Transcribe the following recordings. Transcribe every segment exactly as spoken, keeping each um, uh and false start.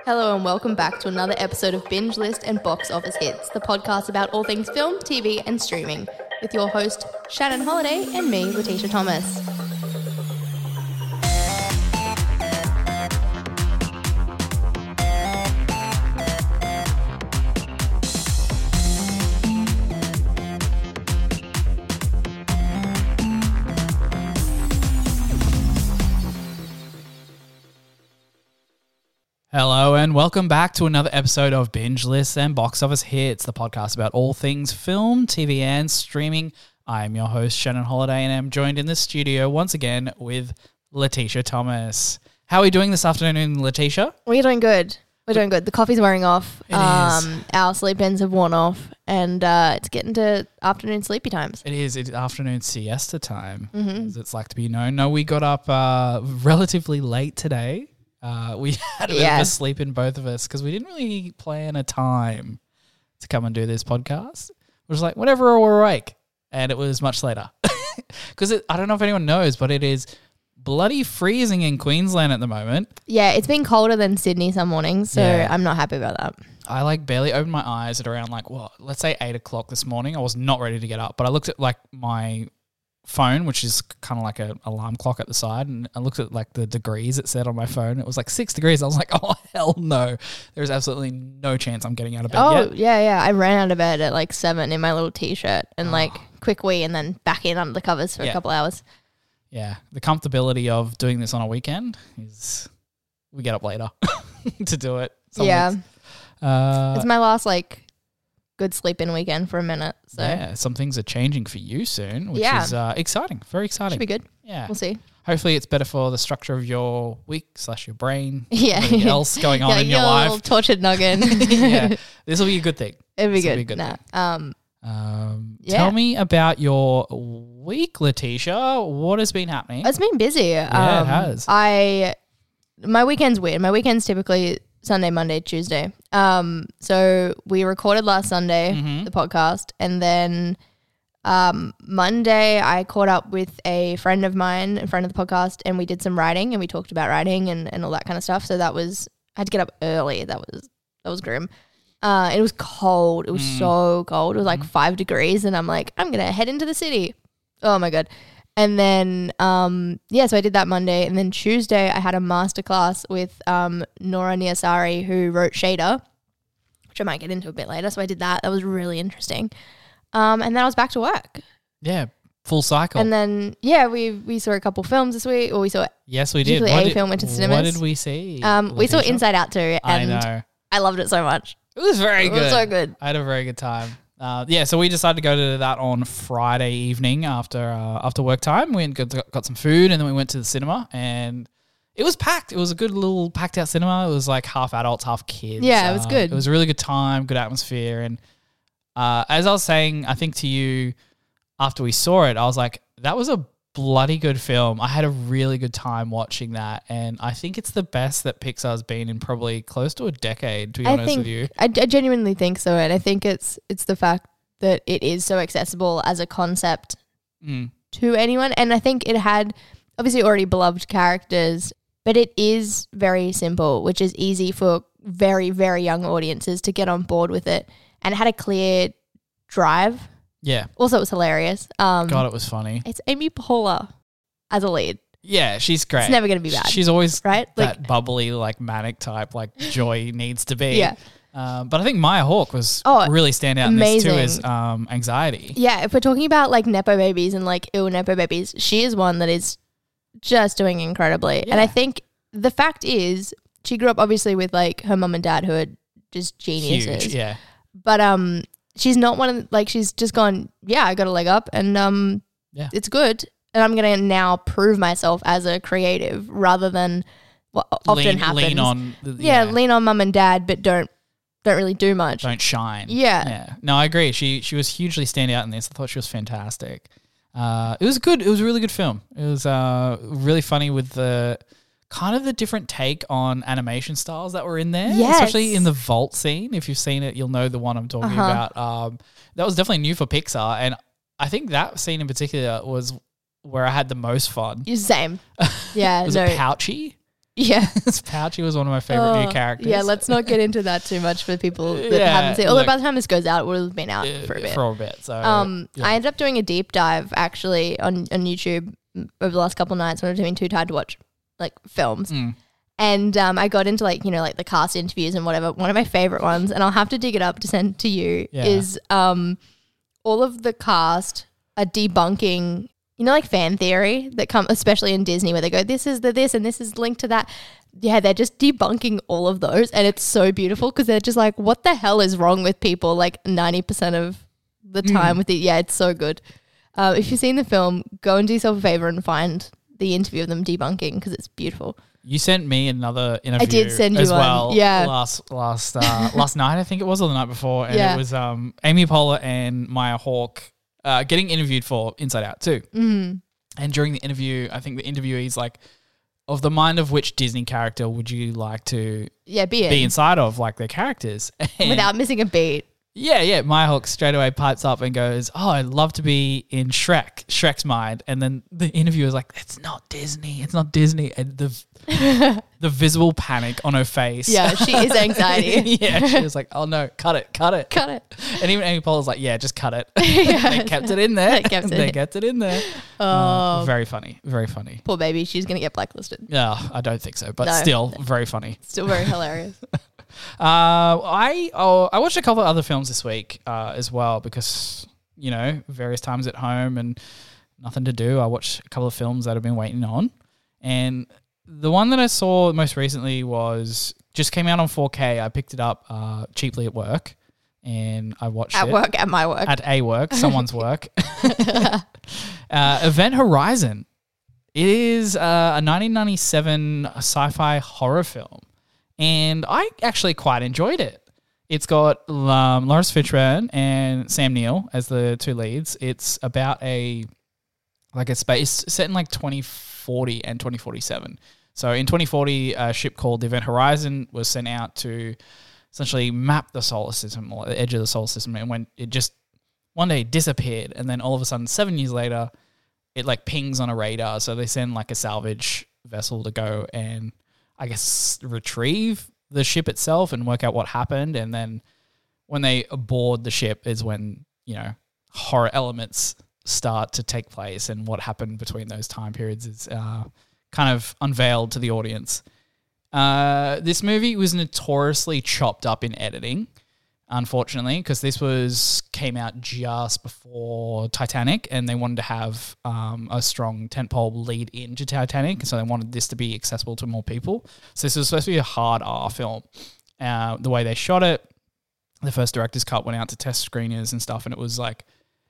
Hello and welcome back to another episode of Binge List and Box Office Hits, the podcast about all things film, T V and streaming, with your host Shannon Holiday and me, Letitia Thomas. Hello and welcome back to another episode of Binge Lists and Box Office Hits, the podcast about all things film, T V and streaming. I am your host, Shannon Holiday, and I'm joined in the studio once again with Letitia Thomas. How are we doing this afternoon, Letitia? We're doing good. We're doing good. The coffee's wearing off. It um, is. Our sleep ends have worn off, and uh, it's getting to afternoon sleepy times. It is. It's afternoon siesta time, Mm-hmm. as it's like to be known. No, we got up uh, relatively late today. Uh, we had a bit Yeah. of a sleep in both of us because we didn't really plan a time to come and do this podcast. It was like, whenever we're awake. And it was much later. Because I don't know if anyone knows, but it is bloody freezing in Queensland at the moment. Yeah, it's been colder than Sydney some mornings, so Yeah. I'm not happy about that. I like barely opened my eyes at around like, what, let's say eight o'clock this morning. I was not ready to get up, but I looked at like my phone, which is kind of like an alarm clock at the side, and I looked at like the degrees it said on my phone. It was like six degrees. I was like, oh, hell no. There's absolutely no chance I'm getting out of bed Oh, yet. yeah, yeah. I ran out of bed at like seven in my little t-shirt and like quick wee and then back in under the covers for Yeah. a couple hours. Yeah, the comfortability of doing this on a weekend is we get up later to do it. Some yeah. weeks. Uh, It's my last like good sleep-in weekend for a minute, so yeah, some things are changing for you soon, which Yeah. is uh, exciting, very exciting. should be good. Yeah. We'll see. Hopefully it's better for the structure of your week slash your brain. Yeah. Anything else going on yeah, in your you're a little life. tortured nugget. Yeah, this will be a good thing. It'd be This'll good. be a good nah. thing. Um, Um, Yeah. Tell me about your week, Letitia. What has been happening? it's been busy. Yeah, it has. I my weekend's weird. My weekend's typically Sunday, Monday, Tuesday. Um, so we recorded last Sunday Mhm. the podcast, and then um Monday I caught up with a friend of mine, a friend of the podcast, and we did some writing and we talked about writing and, and all that kind of stuff. So that was I had to get up early. That was that was grim. Uh, it was cold. It was Mm. so cold. It was like Mhm. five degrees, and I'm like, I'm gonna head into the city. Oh my god! And then, um, yeah, so I did that Monday, and then Tuesday I had a masterclass with um, Nora Niasari, who wrote Shader, which I might get into a bit later. So I did that. That was really interesting. Um, and then I was back to work. Yeah, full cycle. And then, yeah, we we saw a couple films this week, or we saw yes, we did. particularly What a did, film went to what cinemas. did we see? um, we saw Letitia? Inside Out too, I and know. I loved it so much. It was very It good. was so good. I had a very good time. Uh, yeah, so we decided to go to that on Friday evening after uh, after work time. We went, got, got some food, and then we went to the cinema, and it was packed. It was a good little packed out cinema. It was like half adults, half kids. Yeah, it was Uh, good. It was a really good time, good atmosphere, and uh, as I was saying, I think to you after we saw it, I was like, that was a bloody good film. I had a really good time watching that, and I think it's the best that Pixar's been in probably close to a decade, to be I honest think with you. I, I genuinely think so, and I think it's it's the fact that it is so accessible as a concept Mm. to anyone, and I think it had obviously already beloved characters, but it is very simple, which is easy for very very young audiences to get on board with it, and it had a clear drive. Yeah. Also, it was hilarious. Um, God, it was funny. it's Amy Poehler as a lead. Yeah, she's great. It's never going to be bad, She's always right? that Like, bubbly, like manic type, like Joy needs to be. yeah. Um, but I think Maya Hawke was Oh, really stand out in this too amazing. as um, anxiety. Yeah, if we're talking about like Nepo babies and like ill Nepo babies, she is one that is just doing incredibly. And I Yeah. think the fact is she grew up obviously with like her mum and dad who are just geniuses. Huge, yeah. But um she's not one of the, like she's just gone, yeah, I got a leg up and um Yeah. it's good. And I'm going to now prove myself as a creative rather than what often lean, happens. Lean on. The, yeah, lean on mum and dad but don't don't really do much. Don't shine. Yeah. Yeah. No, I agree. She she was hugely stand out in this. I thought she was fantastic. Uh, it was good. It was a really good film. It was uh, really funny with the kind of the different take on animation styles that were in there. Yes. Especially in the vault scene. If you've seen it, you'll know the one I'm talking Uh-huh. about. Um, that was definitely new for Pixar. And I think that scene in particular was where I had the most fun. Same. Yeah, Was no. it pouchy? Yeah. Pouchy was one of my favorite Oh, new characters. Yeah, let's not get into that too much for people that Yeah, haven't seen it. Although look- by the time this goes out, it will have been out Uh, for a bit. For a bit. So Um, yeah. I ended up doing a deep dive actually on, on YouTube over the last couple of nights when I was being too tired to watch like films. Mm. And um, I got into like, you know, like the cast interviews and whatever. One of my favorite ones, and I'll have to dig it up to send to you, Yeah. is um, all of the cast are debunking, you know, like fan theory that come, especially in Disney, where they go, this is the this and this is linked to that. Yeah, they're just debunking all of those. And it's so beautiful because they're just like, what the hell is wrong with people like ninety percent of the time Mm. with it? Yeah, it's so good. Uh, if you've seen the film, go and do yourself a favor and find the interview of them debunking because it's beautiful. You sent me another interview. did send you as one, well. yeah. Last last uh, last night, I think it was, or the night before, and Yeah. it was um, Amy Poehler and Maya Hawke uh, getting interviewed for Inside Out too. Mm. And during the interview, I think the interviewee's like, "Of the mind of which Disney character would you like to Yeah, be, be in. inside of, like their characters?" And Without missing a beat. yeah, yeah, Maya Hawke straight away pipes up and goes, "Oh, I'd love to be in Shrek, Shrek's mind." And then the interviewer's like, "It's not Disney, it's not Disney." And the the visible panic on her face. Yeah, she is anxiety. yeah, she was like, "Oh no, cut it, cut it." Cut it. And even Amy Poehler's like, "Yeah, just cut it." Yeah. They kept it in there. They kept it they in. kept it in there. Oh, Uh, very funny, very funny. poor baby. She's going to get blacklisted. Yeah, I don't think so, but No. still very funny. Still very hilarious. Uh, I oh, I watched a couple of other films this week uh, as well because, you know, various times at home and nothing to do. I watched a couple of films that I've been waiting on. And the one that I saw most recently was just came out on four K. I picked it up uh, cheaply at work and I watched At it. work, at my work. At a work, someone's work. uh, Event Horizon. It is uh, a nineteen ninety-seven sci-fi horror film. And I actually quite enjoyed it. It's got um, Lawrence Fishburne and Sam Neill as the two leads. It's about a like a space set in like twenty forty and twenty forty-seven. So in twenty forty, a ship called the Event Horizon was sent out to essentially map the solar system or the edge of the solar system. And when it just one day disappeared, and then all of a sudden, seven years later, it like pings on a radar. So they send like a salvage vessel to go and I guess retrieve the ship itself and work out what happened. And then when they board the ship is when, you know, horror elements start to take place, and what happened between those time periods is uh, kind of unveiled to the audience. Uh, this movie was notoriously chopped up in editing, unfortunately, because this was came out just before Titanic, and they wanted to have um, a strong tentpole lead into Titanic, so they wanted this to be accessible to more people. So this was supposed to be a hard R film. Uh, the way they shot it, the first director's cut went out to test screeners and stuff, and it was like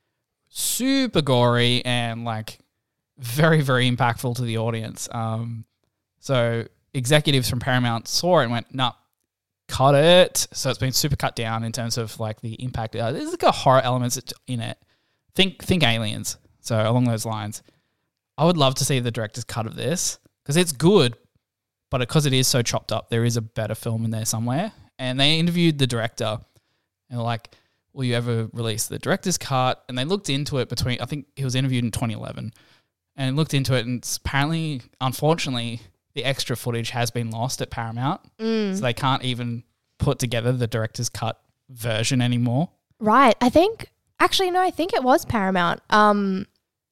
super gory and like very, very impactful to the audience. Um, so executives from Paramount saw it and went, "Nah, cut it." So it's been super cut down in terms of like the impact. Uh, there's like a horror elements in it. Think think Aliens. So along those lines, I would love to see the director's cut of this because it's good, but because it is so chopped up, there is a better film in there somewhere. And they interviewed the director and were like, "Will you ever release the director's cut?" And they looked into it between, I think he was interviewed in twenty eleven, and looked into it, and it's apparently, unfortunately, the extra footage has been lost at Paramount. Mm. So they can't even put together the director's cut version anymore. Right. I think, actually, no, I think it was Paramount. Um,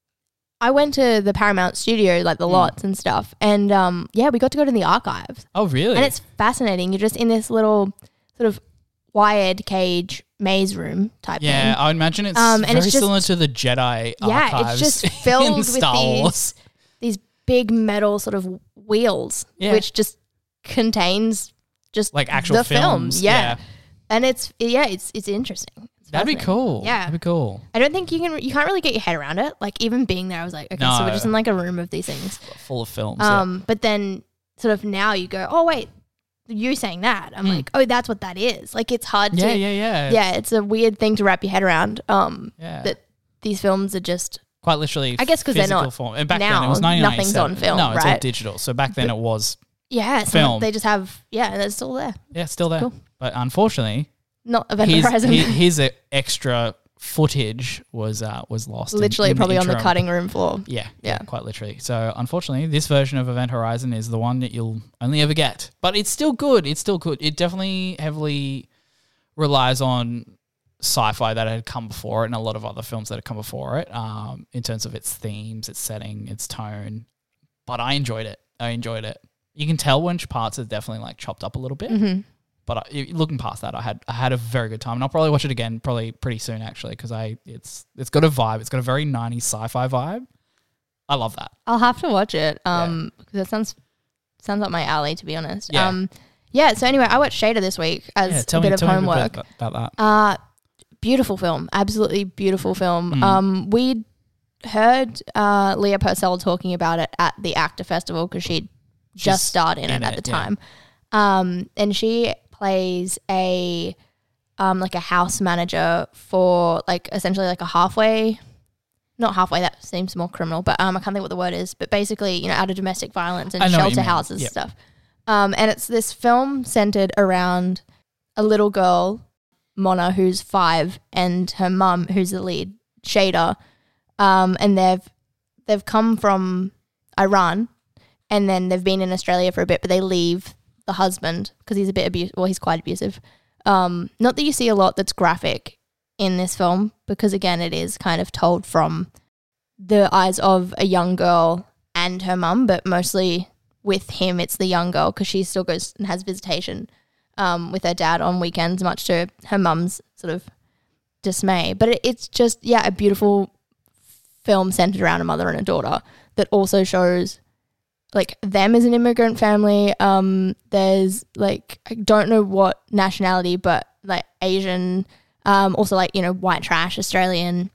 I went to the Paramount studio, like the Mm. lots and stuff. And um, yeah, we got to go to the archives. Oh, really? And it's fascinating. You're just in this little sort of wired cage maze room type yeah, thing. I would imagine it's Um, and very it's just- similar to the Jedi Yeah, it's archives just in filled with Star these- Wars. These big metal sort of wheels, Yeah. which just contains just Like actual the films. film. Yeah. yeah. And it's, yeah, it's, it's interesting. It's That'd be fascinating. cool. Yeah. That'd be cool. I don't think you can, you can't really get your head around it. Like even being there, I was like, okay, so No. we're just in like a room of these things. Full of films. yeah. Um, but then sort of now you go, oh wait, you saying that? I'm Mm. like, oh, that's what that is. Like it's hard yeah, to, yeah, yeah. yeah, it's a weird thing to wrap your head around. Um, Yeah. that these films are just, Quite literally, I guess 'cause they're physical not- form. And back now, then it was nineteen ninety-seven. nothing's on film, No, it's all right? digital. So back then it was, yeah, so Film. they just have, yeah, and it's still there. yeah, still there. Cool. But unfortunately, Not Event here's, Horizon. here- here's an extra footage was uh, was lost. Literally, in, in probably the on the interim. cutting room floor. Yeah, Yeah. yeah, quite literally. So unfortunately, this version of Event Horizon is the one that you'll only ever get. But it's still good. It's still good. It definitely heavily relies on sci-fi that had come before it and a lot of other films that had come before it um, in terms of its themes, its setting, its tone. But I enjoyed it. I enjoyed it. You can tell when parts are definitely like chopped up a little bit. Mm-hmm. But I, looking past that, I had I had a very good time, and I'll probably watch it again probably pretty soon actually because I it's it's got a vibe. It's got a very nineties sci-fi vibe. I love that. I'll have to watch it um because it sounds sounds up my alley, to be honest. Yeah. Um, yeah. So anyway, I watched Shader this week as Yeah, tell a me, bit of tell me a homework. bit about, about that. Uh, beautiful film, absolutely beautiful film. Mm. Um, we heard uh, Leah Purcell talking about it at the Actor Festival because she'd She's just starred in, in it at it, the yeah. time. Um, and she plays a um like a house manager for like essentially like a halfway, not halfway. That seems more criminal, but um, I can't think what the word is. But basically, you know, out of domestic violence and I know what you shelter mean. houses Yep. and stuff. Um, and it's this film centered around a little girl, Mona, who's five, and her mum, who's the lead, Shader. Um, and they've they've come from Iran, and then they've been in Australia for a bit, but they leave the husband because he's a bit abusive. Well, he's quite abusive. Um, not that you see a lot that's graphic in this film, because again, it is kind of told from the eyes of a young girl and her mum, but mostly with him, it's the young girl because she still goes and has visitation um, with her dad on weekends, much to her mum's sort of dismay. But it, it's just, yeah, a beautiful film centered around a mother and a daughter that also shows like them as an immigrant family. Um, there's like, I don't know what nationality, but like Asian, um, also like, you know, white trash, Australian.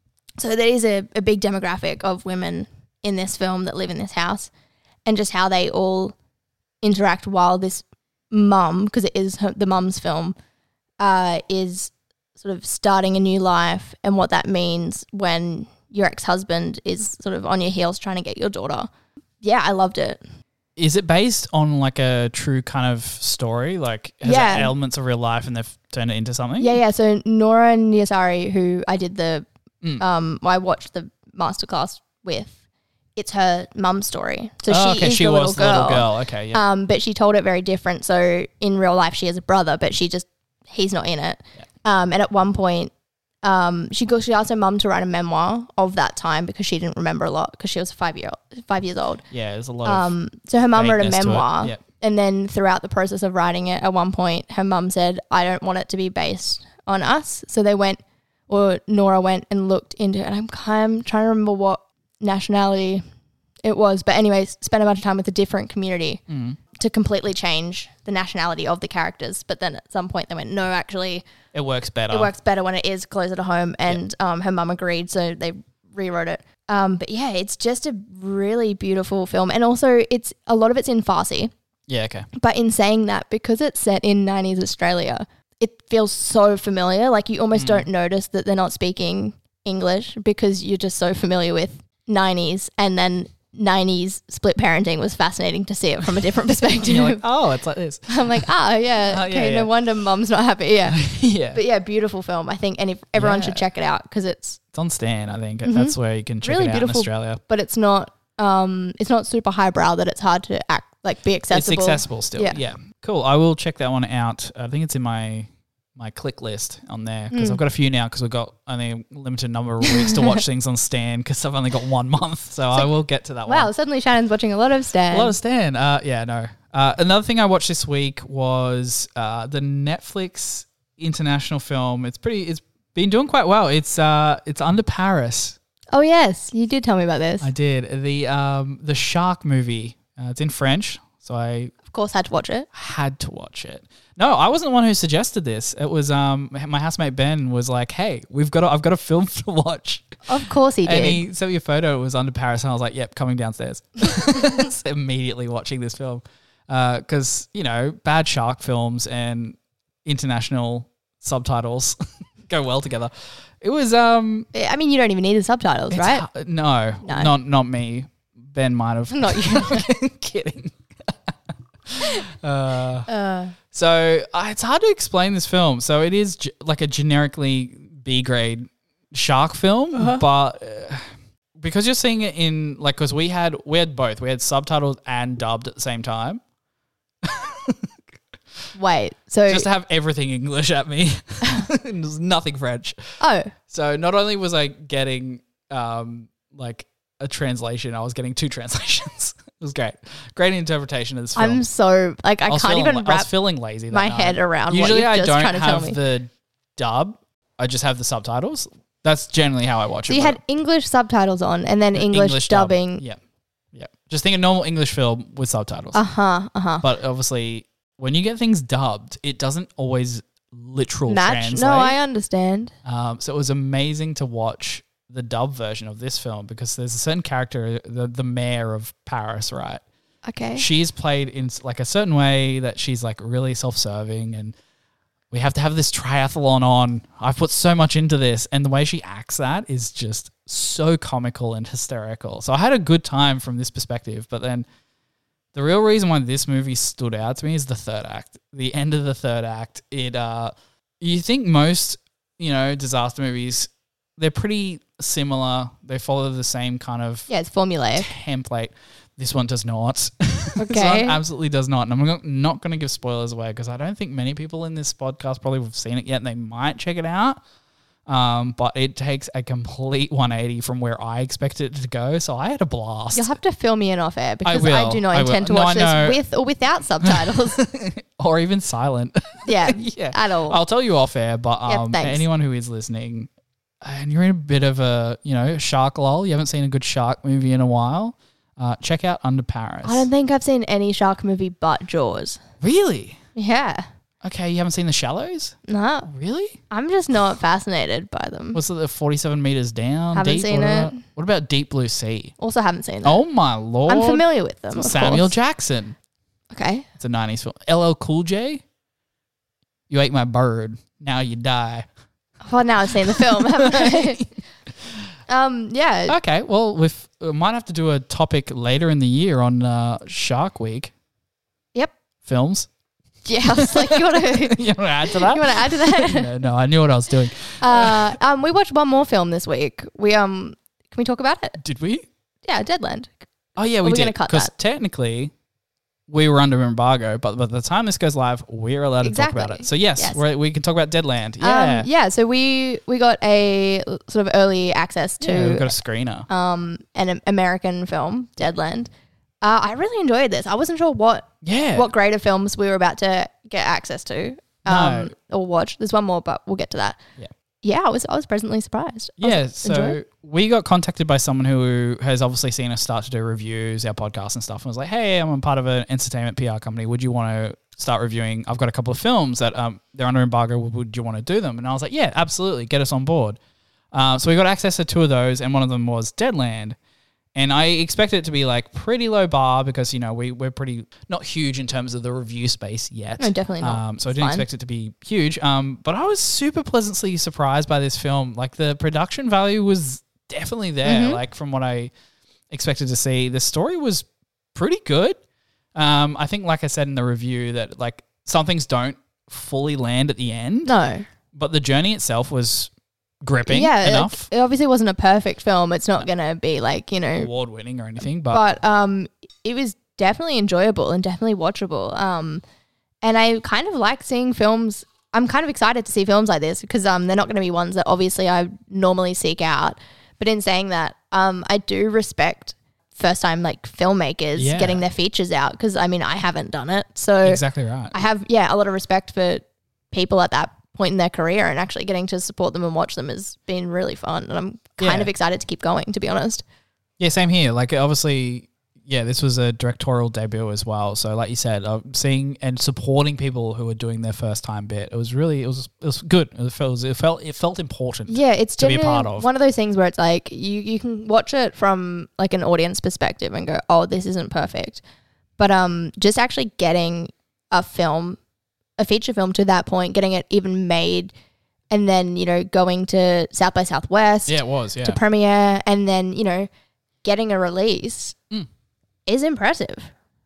So there is a, a big demographic of women in this film that live in this house, and just how they all interact while this mum, because it is her, the mum's film, uh, is sort of starting a new life, and what that means when your ex-husband is sort of on your heels trying to get your daughter. Yeah, I loved it. Is it based on like a true kind of story? Like has Yeah. it elements of real life and they've turned it into something? Yeah, yeah. So Nora Niasari, who I did the, Mm. um, I watched the masterclass with, it's her mum's story. So Oh, she okay, is she the was little the girl. little girl. Okay, yeah. Um, but she told it very different. So in real life, she has a brother, but she just, he's not in it. Yeah. Um, and at one point, um, she goes, she asked her mum to write a memoir of that time because she didn't remember a lot because she was five year five years old. yeah, there's a lot of Um, so her mum wrote a vagueness to it. memoir, Yeah. and then throughout the process of writing it, at one point, her mum said, "I don't want it to be based on us." So they went, or Nora went and looked into it, and I'm kind of trying to remember what nationality it was, but anyways, spent a bunch of time with a different community Mm. to completely change the nationality of the characters. But then at some point, they went, "No, actually, It works better. it works better when it is closer to home," and um, her mum agreed, so they rewrote it. Um, but yeah, it's just a really beautiful film, and also it's a lot of it's in Farsi. Yeah, okay. But in saying that, because it's set in nineties Australia, it feels so familiar. Like you almost Mm. don't notice that they're not speaking English because you're just so familiar with nineties, and then nineties split parenting was fascinating to see it from a different perspective. And you're like, oh, it's like this. I'm like, ah, yeah, Oh, yeah, okay, yeah. no wonder mum's not happy. Yeah. yeah. But yeah, beautiful film. I think any everyone Yeah. should check it out because it's, It's on Stan, I think. Mhm. That's where you can check Really it out beautiful. in Australia. but it's not, um, it's not super highbrow that it's hard to act like be accessible. It's accessible still. Yeah. Yeah. Cool. I will check that one out. I think it's in my my click list on there because Mm. I've got a few now because we've got only a limited number of weeks to watch things on Stan because I've only got one month. So I will get to that one. Wow, suddenly Shannon's watching a lot of Stan. A lot of Stan. Uh, yeah, no. Uh, another thing I watched this week was uh, the Netflix international film. It's pretty. It's been doing quite well. It's uh, it's Under Paris. Oh yes, you did tell me about this. I did the um the shark movie. Uh, it's in French, so I Of course, had to watch it. had to watch it. No, I wasn't the one who suggested this. It was um my housemate Ben was like, "Hey, we've got a, I've got a film to watch." Of course he did. And he sent me a photo. It was Under Paris, and I was like, "Yep, coming downstairs." So immediately watching this film because you know bad shark films and international subtitles go well together. It was um, I mean, you don't even need the subtitles, it's right? hu- no, No. not not me. Ben might have. Not you. Kidding. uh, Uh, So uh, it's hard to explain this film. So it is ge- like a generically B grade shark film, Uh-huh. but uh, because you're seeing it in like, because we had we had both, we had subtitled and dubbed at the same time, Wait, so just to have everything English at me. There's nothing French. oh, So not only was I getting um like a translation, I was getting two translations. It was great, great interpretation of this film. I'm so like I, I was can't feeling, even I was wrap feeling lazy. That my night. head around Usually what I you're just don't trying to tell have me. the dub. I just have the subtitles. That's generally how I watch So it. you but had English subtitles on and then English, dub. dubbing. Yeah, yeah. Just think a normal English film with subtitles. Uh huh. Uh huh. But obviously, when you get things dubbed, it doesn't always literal Match. translate. No, I understand. Um, so it was amazing to watch the dub version of this film because there's a certain character, the the mayor of Paris, right? Okay. She's played in like a certain way that she's like really self-serving, and we have to have this triathlon on. I've put so much into this, and the way she acts that is just so comical and hysterical. So I had a good time from this perspective, but then the real reason why this movie stood out to me is the third act. The end of the third act, it uh you think most, you know, disaster movies, they're pretty similar. They follow the same kind of Yeah, it's formulaic. template. This one does not. Okay. This one absolutely does not. And I'm not- not going to give spoilers away because I don't think many people in this podcast probably have seen it yet and they might check it out. Um, but it takes a complete one eighty from where I expected it to go. So I had a blast. You'll have to fill me in off air because I, will, do not I will. intend to No, watch I know. this with or without subtitles. Or even silent. yeah, yeah. at all. I'll tell you off air, but Yeah, um, thanks. anyone who is listening and you're in a bit of a, you know, shark lull, you haven't seen a good shark movie in a while, uh, check out Under Paris. I don't think I've seen any shark movie but Jaws. Really? Yeah. Okay, you haven't seen The Shallows? No, Really? I'm just not fascinated by them. What's it, the forty-seven meters down? Haven't deep? seen what it. About, what about Deep Blue Sea? Also haven't seen it. Oh my lord! I'm familiar with them. It's Of Samuel course. Jackson. Okay. It's a nineties film. L L Cool J. You ate my bird. Now you die. Well, now I've seen the film, haven't I? um, yeah. Okay, well, we might have to do a topic later in the year on uh, Shark Week Yep. films. Yeah. I was like, you want to You want to add to that? you want to add to that? no, no, I knew what I was doing. uh, um, we watched one more film this week. We um, can we talk about it? Did we? Yeah, Deadland. Oh yeah, Or we we're did. gonna cut Because that. technically, we were under embargo, but by the time this goes live, we're allowed to Exactly. talk about it. So yes, Yes. We're, we can talk about Deadland. Yeah, Um, yeah. So we we got a sort of early access to yeah, we've got a screener. um an American film, Deadland. Uh, I really enjoyed this. I wasn't sure what yeah, what grade of films we were about to get access to um, No. or watch. There's one more, but we'll get to that. Yeah. Yeah, I was I was pleasantly surprised. I yeah. was- So enjoyed. we got contacted by someone who has obviously seen us start to do reviews, our podcast and stuff, and was like, "Hey, I'm a part of an entertainment P R company. Would you want to start reviewing? I've got a couple of films that um they're under embargo. Would you want to do them?" And I was like, "Yeah, absolutely. Get us on board." Um, so we got access to two of those, and one of them was Deadland. And I expected it to be like pretty low bar because, you know, we, we're pretty not huge in terms of the review space yet. No, definitely not. Um, so I It's didn't fine. expect it to be huge. Um, but I was super pleasantly surprised by this film. Like the production value was definitely there. Mhm. Like from what I expected to see, the story was pretty good. Um, I think, like I said in the review, that like some things don't fully land at the end, No. but the journey itself was gripping Yeah, enough. It, it obviously wasn't a perfect film. It's not going to be like, you know, Award winning or anything, but, but um, it was definitely enjoyable and definitely watchable. Um, and I kind of like seeing films. I'm kind of excited to see films like this because um, they're not going to be ones that obviously I normally seek out. But in saying that, um, I do respect first time like filmmakers Yeah. getting their features out because I mean I haven't done it, so exactly right. I have yeah a lot of respect for people at that point in their career, and actually getting to support them and watch them has been really fun, and I'm kind Yeah. of excited to keep going, to be honest. Yeah, same here. Like, obviously, yeah, this was a directorial debut as well. So, like you said, uh, seeing and supporting people who are doing their first time bit, it was really, it was, it was good. It felt, it felt, it felt important. Yeah, it's to be a genuinely part of. one of those things where it's like you you can watch it from like an audience perspective and go, oh, this isn't perfect, but um, just actually getting a film, a feature film to that point, getting it even made, and then you know going to South by Southwest Yeah, it was. Yeah, to premiere, and then you know getting a release Mm. is impressive,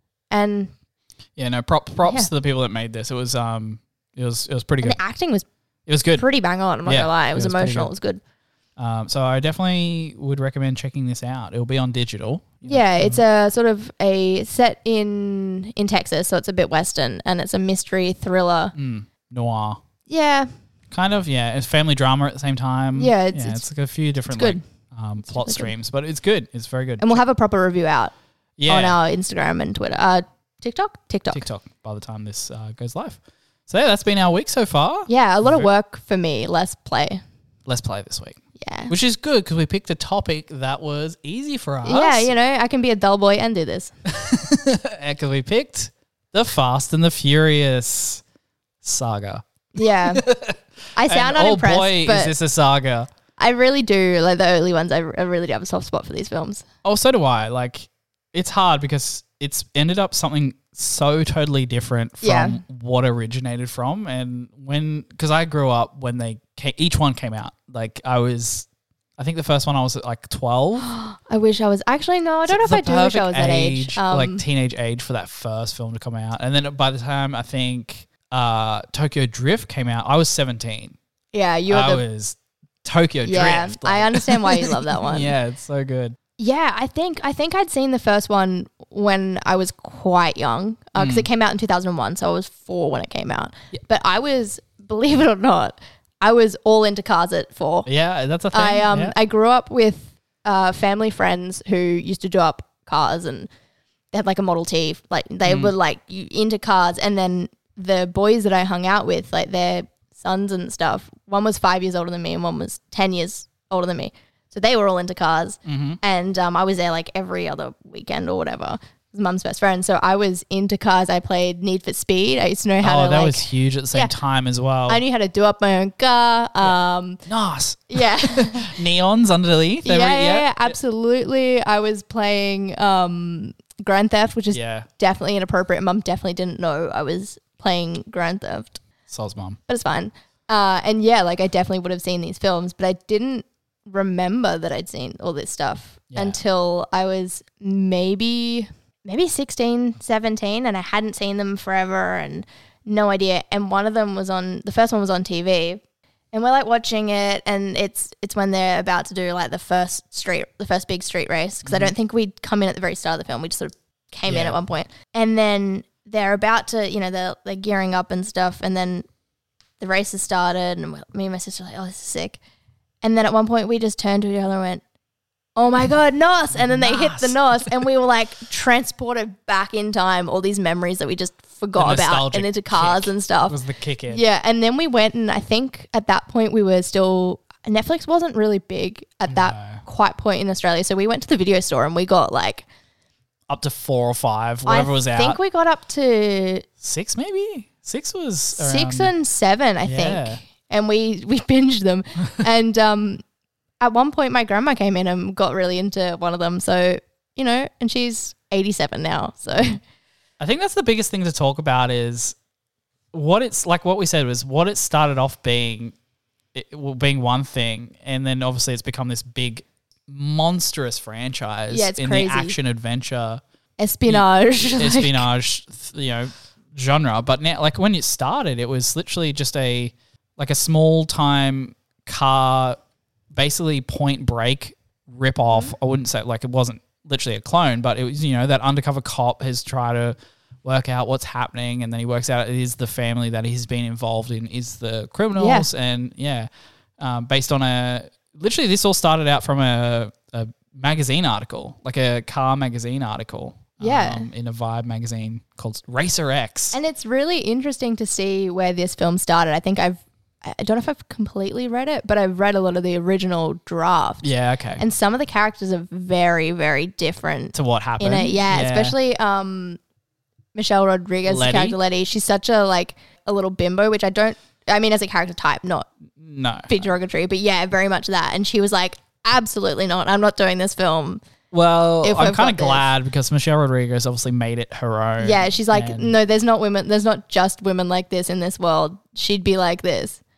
and yeah. No, prop, props Yeah. to the people that made this. It was, um, it was, it was pretty and good. the acting was It was good. pretty bang on. I'm not Yeah, gonna lie, it it was, was pretty emotional. good. It was good. Um, so I definitely would recommend checking this out. It'll be on digital. you know. Yeah, it's a sort of a set in in Texas, so it's a bit western, and it's a mystery thriller. Mm, noir. Yeah, Kind of, yeah. It's family drama at the same time. Yeah, it's- yeah, it's- it's like a few different good. like, um, plot really good. streams, but it's good. It's very good. and we'll have a proper review out yeah, on our Instagram and Twitter. Uh, TikTok, TikTok. TikTok by the time this uh, goes live. So yeah, that's been our week so far. Yeah, a lot of work for me, less play. Let's play this week, Yeah. which is good because we picked a topic that was easy for us. Yeah, you know, I can be a dull boy and do this. Because we picked the Fast and the Furious saga. Yeah. I sound and, unimpressed, oh boy, but is this a saga. I really do. Like the early ones, I, I really do have a soft spot for these films. Oh, so do I. Like, it's hard because it's ended up something so totally different from Yeah. what originated from. And when, because I grew up when they came, each one came out. Like, I was, I think the first one I was at like twelve. I wish I was actually no. I don't know if The I do wish I perfect was that age. Um, like teenage age for that first film to come out. And then by the time I think uh, Tokyo Drift came out, I was seventeen. yeah, you're I the was Tokyo yeah. Drift. I understand why you love that one. Yeah, it's so good. Yeah, I think I think I'd seen the first one when I was quite young because Mm. it came out in two thousand one, so I was four when it came out. But I was, believe it or not, I was all into cars at four. Yeah, that's a thing. I um yeah. I grew up with uh, family friends who used to do up cars, and they had like a Model T. Like they Mm. were like you- into cars, and then the boys that I hung out with, like their sons and stuff. One was five years older than me, and one was ten years older than me. So they were all into cars, Mm-hmm. and um, I was there like every other weekend or whatever. It was Mum's best friend, so I was into cars. I played Need for Speed. I used to know how Oh, to that like. was huge at the same Yeah. time as well. I knew how to do up my own car. Um, Nice. yeah. Neons underneath. yeah, every- yeah, yeah, absolutely. I was playing um, Grand Theft, which is Yeah. definitely inappropriate. Mum definitely didn't know I was playing Grand Theft, Sol's mum. but it's fine. Uh, and yeah, like I definitely would have seen these films, but I didn't remember that I'd seen all this stuff Yeah. until I was maybe maybe sixteen, seventeen, and I hadn't seen them forever and no idea. And one of them was on, the first one was on T V. And we're like watching it, and it's it's when they're about to do like the first street, the first big street race. Because I don't think we'd come in at the very start of the film. We just sort of came in Yeah. at one point, and then they're about to, you know, they're they're gearing up and stuff, and then the race has started, and me and my sister are like, oh, this is sick. And then at one point we just turned to each other and went, oh my God, N O S. And then they hit the N O S, and we were like transported back in time, all these memories that we just forgot The about, nostalgic and into cars kick and stuff. Was the kick in. Yeah, and then we went, and I think at that point we were still, Netflix wasn't really big at that No. quite point in Australia. So we went to the video store and we got like, Up to four or five, whatever I was out. think we got up to Six maybe? Six was six around- and seven, I Yeah. think. And we, we binged them. and um, at one point my grandma came in and got really into one of them. So, you know, and she's eighty-seven now. So I think that's the biggest thing to talk about is what it's like. What we said was what it started off being, it, well, being one thing, and then obviously it's become this big, monstrous franchise Yeah, it's in crazy. the action adventure espionage. like- espionage, th- you know, genre. But now, like when it started, it was literally just a like a small time car, basically Point Break rip off. Mm-hmm. I wouldn't say like it wasn't literally a clone, but it was, you know, that undercover cop has tried to work out what's happening, and then he works out it is the family that he's been involved in is the criminals, and yeah, um, based on a literally this all started out from a, a magazine article, like a car magazine article. Yeah. Um, in a Vibe magazine called Racer X. And it's really interesting to see where this film started. I think I've, I don't know if I've completely read it, but I've read a lot of the original draft. Yeah, okay. And some of the characters are very, very different to what happened. in it. Yeah, especially um, Michelle Rodriguez's Letty. character Letty. She's such a like a little bimbo, which I don't. I mean, as a character type, not no. big derogatory, but yeah, very much that. And she was like, absolutely not. I'm not doing this film. Well, If I'm we've kind of got this. glad because Michelle Rodriguez obviously made it her own. Yeah, she's like, and- no, there's not women. There's not just women like this in this world. She'd be like this.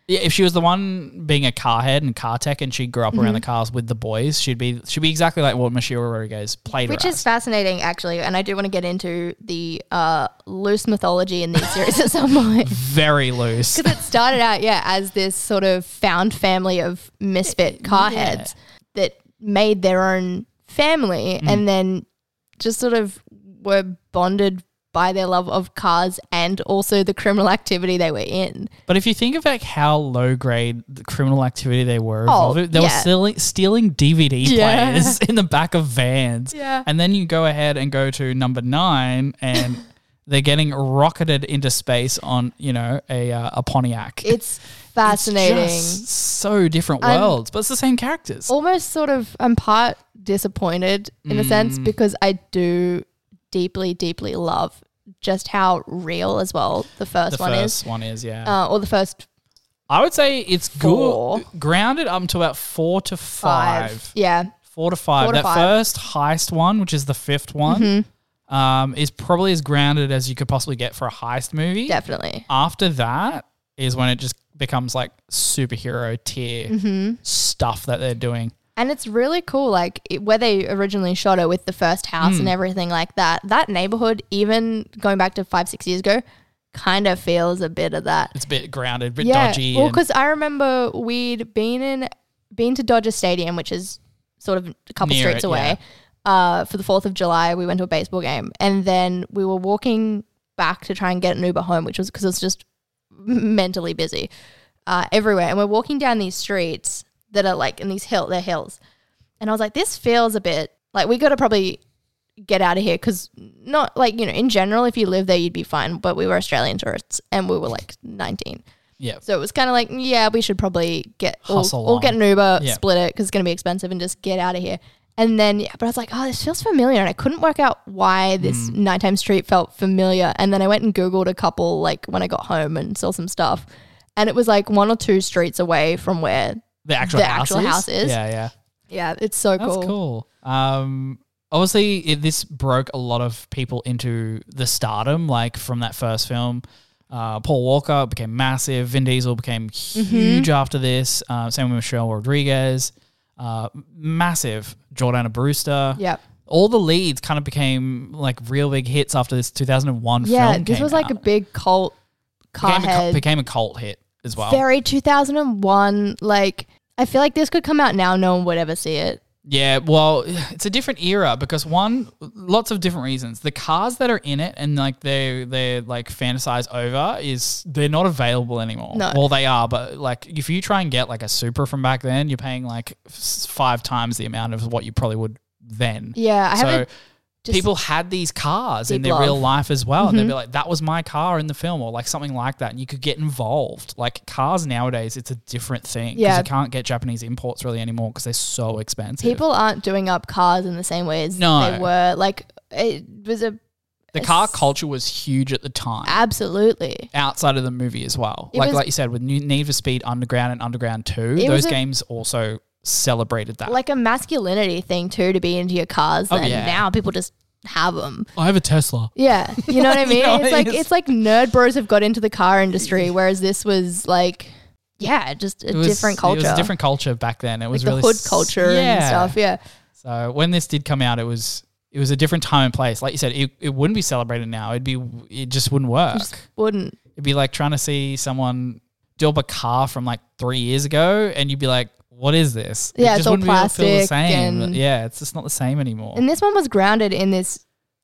Yeah, if she was the one being a car head and car tech, and she grew up Mm-hmm. around the cars with the boys, she'd be she'd be exactly like what Michelle Rodriguez played Which her is as. fascinating, actually. And I do want to get into the uh, loose mythology in these series at some point. Very loose. Because it started out, yeah, as this sort of found family of misfit car Yeah. heads that made their own family Mm. and then just sort of were bonded by their love of cars and also the criminal activity they were in. But if you think of like how low grade the criminal activity they were Oh, involved in, they yeah. were stealing, stealing D V D Yeah. players in the back of vans. Yeah. And then you go ahead and go to number nine and they're getting rocketed into space on, you know, a uh, a Pontiac. It's fascinating. It's just so different I'm- worlds, but it's the same characters. Almost sort of, I'm part disappointed in a sense Mm. because I do deeply, deeply love just how real as well the first the one first is. one is, yeah. Uh, or the first I would say it's four. good. Grounded up to about four to five. five. Yeah. Four to five. Four to that five. first heist one, which is the fifth one, Mm-hmm. um, is probably as grounded as you could possibly get for a heist movie. Definitely. After that is when it just becomes like superhero tier Mm-hmm. stuff that they're doing. And it's really cool, like it, where they originally shot it with the first house Mm. and everything like that. That neighborhood, even going back to five, six years ago, kind of feels a bit of that. It's a bit grounded, a bit Yeah, dodgy. well, and- because I remember we'd been in, been to Dodger Stadium, which is sort of a couple Near streets it, away. Uh, for the Fourth of July, we went to a baseball game, and then we were walking back to try and get an Uber home, which was because it was just mentally busy uh, everywhere. And we're walking down these streets that are like in these hill, they're hills, and I was like, this feels a bit like we got to probably get out of here because not like, you know, in general, if you live there, you'd be fine. But we were Australian tourists, and we were like nineteen. yeah. So it was kind of like, yeah, we should probably get or, Hustle or get an Uber, Yeah. split it because it's going to be expensive and just get out of here. And then, yeah, but I was like, oh, this feels familiar. And I couldn't work out why this Mm. nighttime street felt familiar. And then I went and Googled a couple, like when I got home and saw some stuff. And it was like one or two streets away from where, The actual the house actual is? house is. Yeah, yeah. yeah, it's so That's cool. cool. Um, obviously, it, this broke a lot of people into the stardom, like from that first film. Uh, Paul Walker became massive. Vin Diesel became huge after this. Uh, same with Michelle Rodriguez. Uh, massive. Jordana Brewster. Yep. All the leads kind of became like real big hits after this two thousand one Yeah, film this came was like out. a big cult car became, a, cult- head. became a cult hit as well. Very two thousand one. Like, I feel like this could come out now. No one would ever see it. Yeah, well, it's a different era because one, lots of different reasons. The cars that are in it and like they they like fantasize over is they're not available anymore. No. Well, they are, but like if you try and get like a Supra from back then, you're paying like f- five times the amount of what you probably would then. Yeah, I so haven't. Just people had these cars in deep their real love. life as well. And they'd Mhm. be like, that was my car in the film or like something like that. And you could get involved. Like cars nowadays, it's a different thing. Because Yeah. you can't get Japanese imports really anymore because they're so expensive. People aren't doing up cars in the same way as No. they were. Like, it was a The car culture was huge at the time, absolutely. outside of the movie as well. It Like was- like you said, with New- Need for Speed Underground and Underground two, It those was a- games also celebrated that. Like a masculinity thing too to be into your cars. Oh, and yeah. now people just have them. I have a Tesla. Yeah, you know what I mean. know, it's like it's- it's like nerd bros have got into the car industry, whereas this was like, yeah, just a It was- different culture. It was a different culture back then. It like was the really hood s- culture and yeah. stuff. Yeah, So when this did come out, it was it was a different time and place. Like you said, it, it wouldn't be celebrated now. It'd be it just wouldn't work. just wouldn't. It'd be like trying to see someone do up a car from like three years ago, and you'd be like, "What is this?" Yeah, it it's all wouldn't be able to feel the plastic same. and- Yeah, it's just not the same anymore. And this one was grounded in this.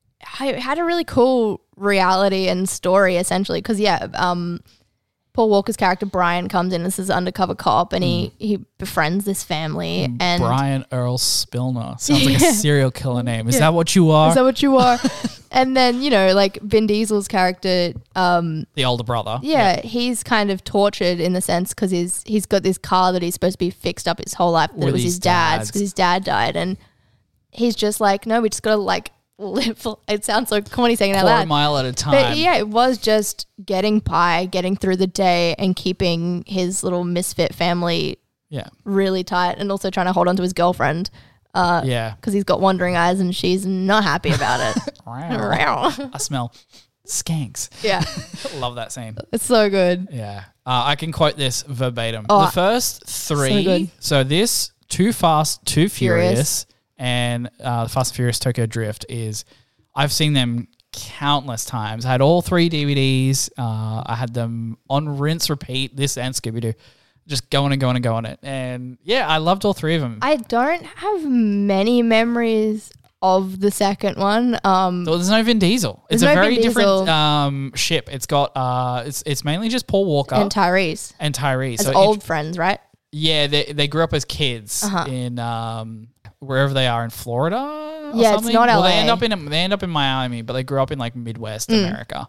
It had a really cool reality and story essentially because yeah, um, Paul Walker's character Brian comes in as this undercover cop and he he befriends this family and Mm, Brian Earl Spillner sounds like Yeah. a serial killer name. Is Yeah. that what you are? is that what you are? And then you know like Vin Diesel's character, um, the older brother. yeah, he's kind of tortured in the sense because he's he's got this car that he's supposed to be fixed up his whole life that With it was his his dad's dad's. because his dad died and he's just like no, we just gotta like live. It sounds so corny saying it out Quarter loud. mile at a time. But yeah, it was just getting by, getting through the day and keeping his little misfit family yeah, really tight and also trying to hold on to his girlfriend because yeah. he's got wandering eyes and she's not happy about it. I smell. skanks. Yeah. Love that scene. It's so good. Yeah. Uh, I can quote this verbatim. Oh, the first three, so good. so this, Too Fast, Too Furious, Furious. and uh, Fast and Furious Tokyo Drift is, I've seen them countless times. I had all three D V Ds. Uh, I had them on rinse, repeat, this and Scooby-Doo. Just going and going and going it. And yeah, I loved all three of them. I don't have many memories of the second one. Um, Well, there's no Vin Diesel. It's There's a no very Vin different Diesel. um, ship. It's got uh, it's it's mainly just Paul Walker and and, Tyrese Tyrese. as So old int- friends, right? yeah, they they grew up as kids Uh-huh. in um, wherever they are in Florida. Or Yeah, it's something. not well, They L A. end up in they end up in Miami, but they grew up in like Midwest Mm. America.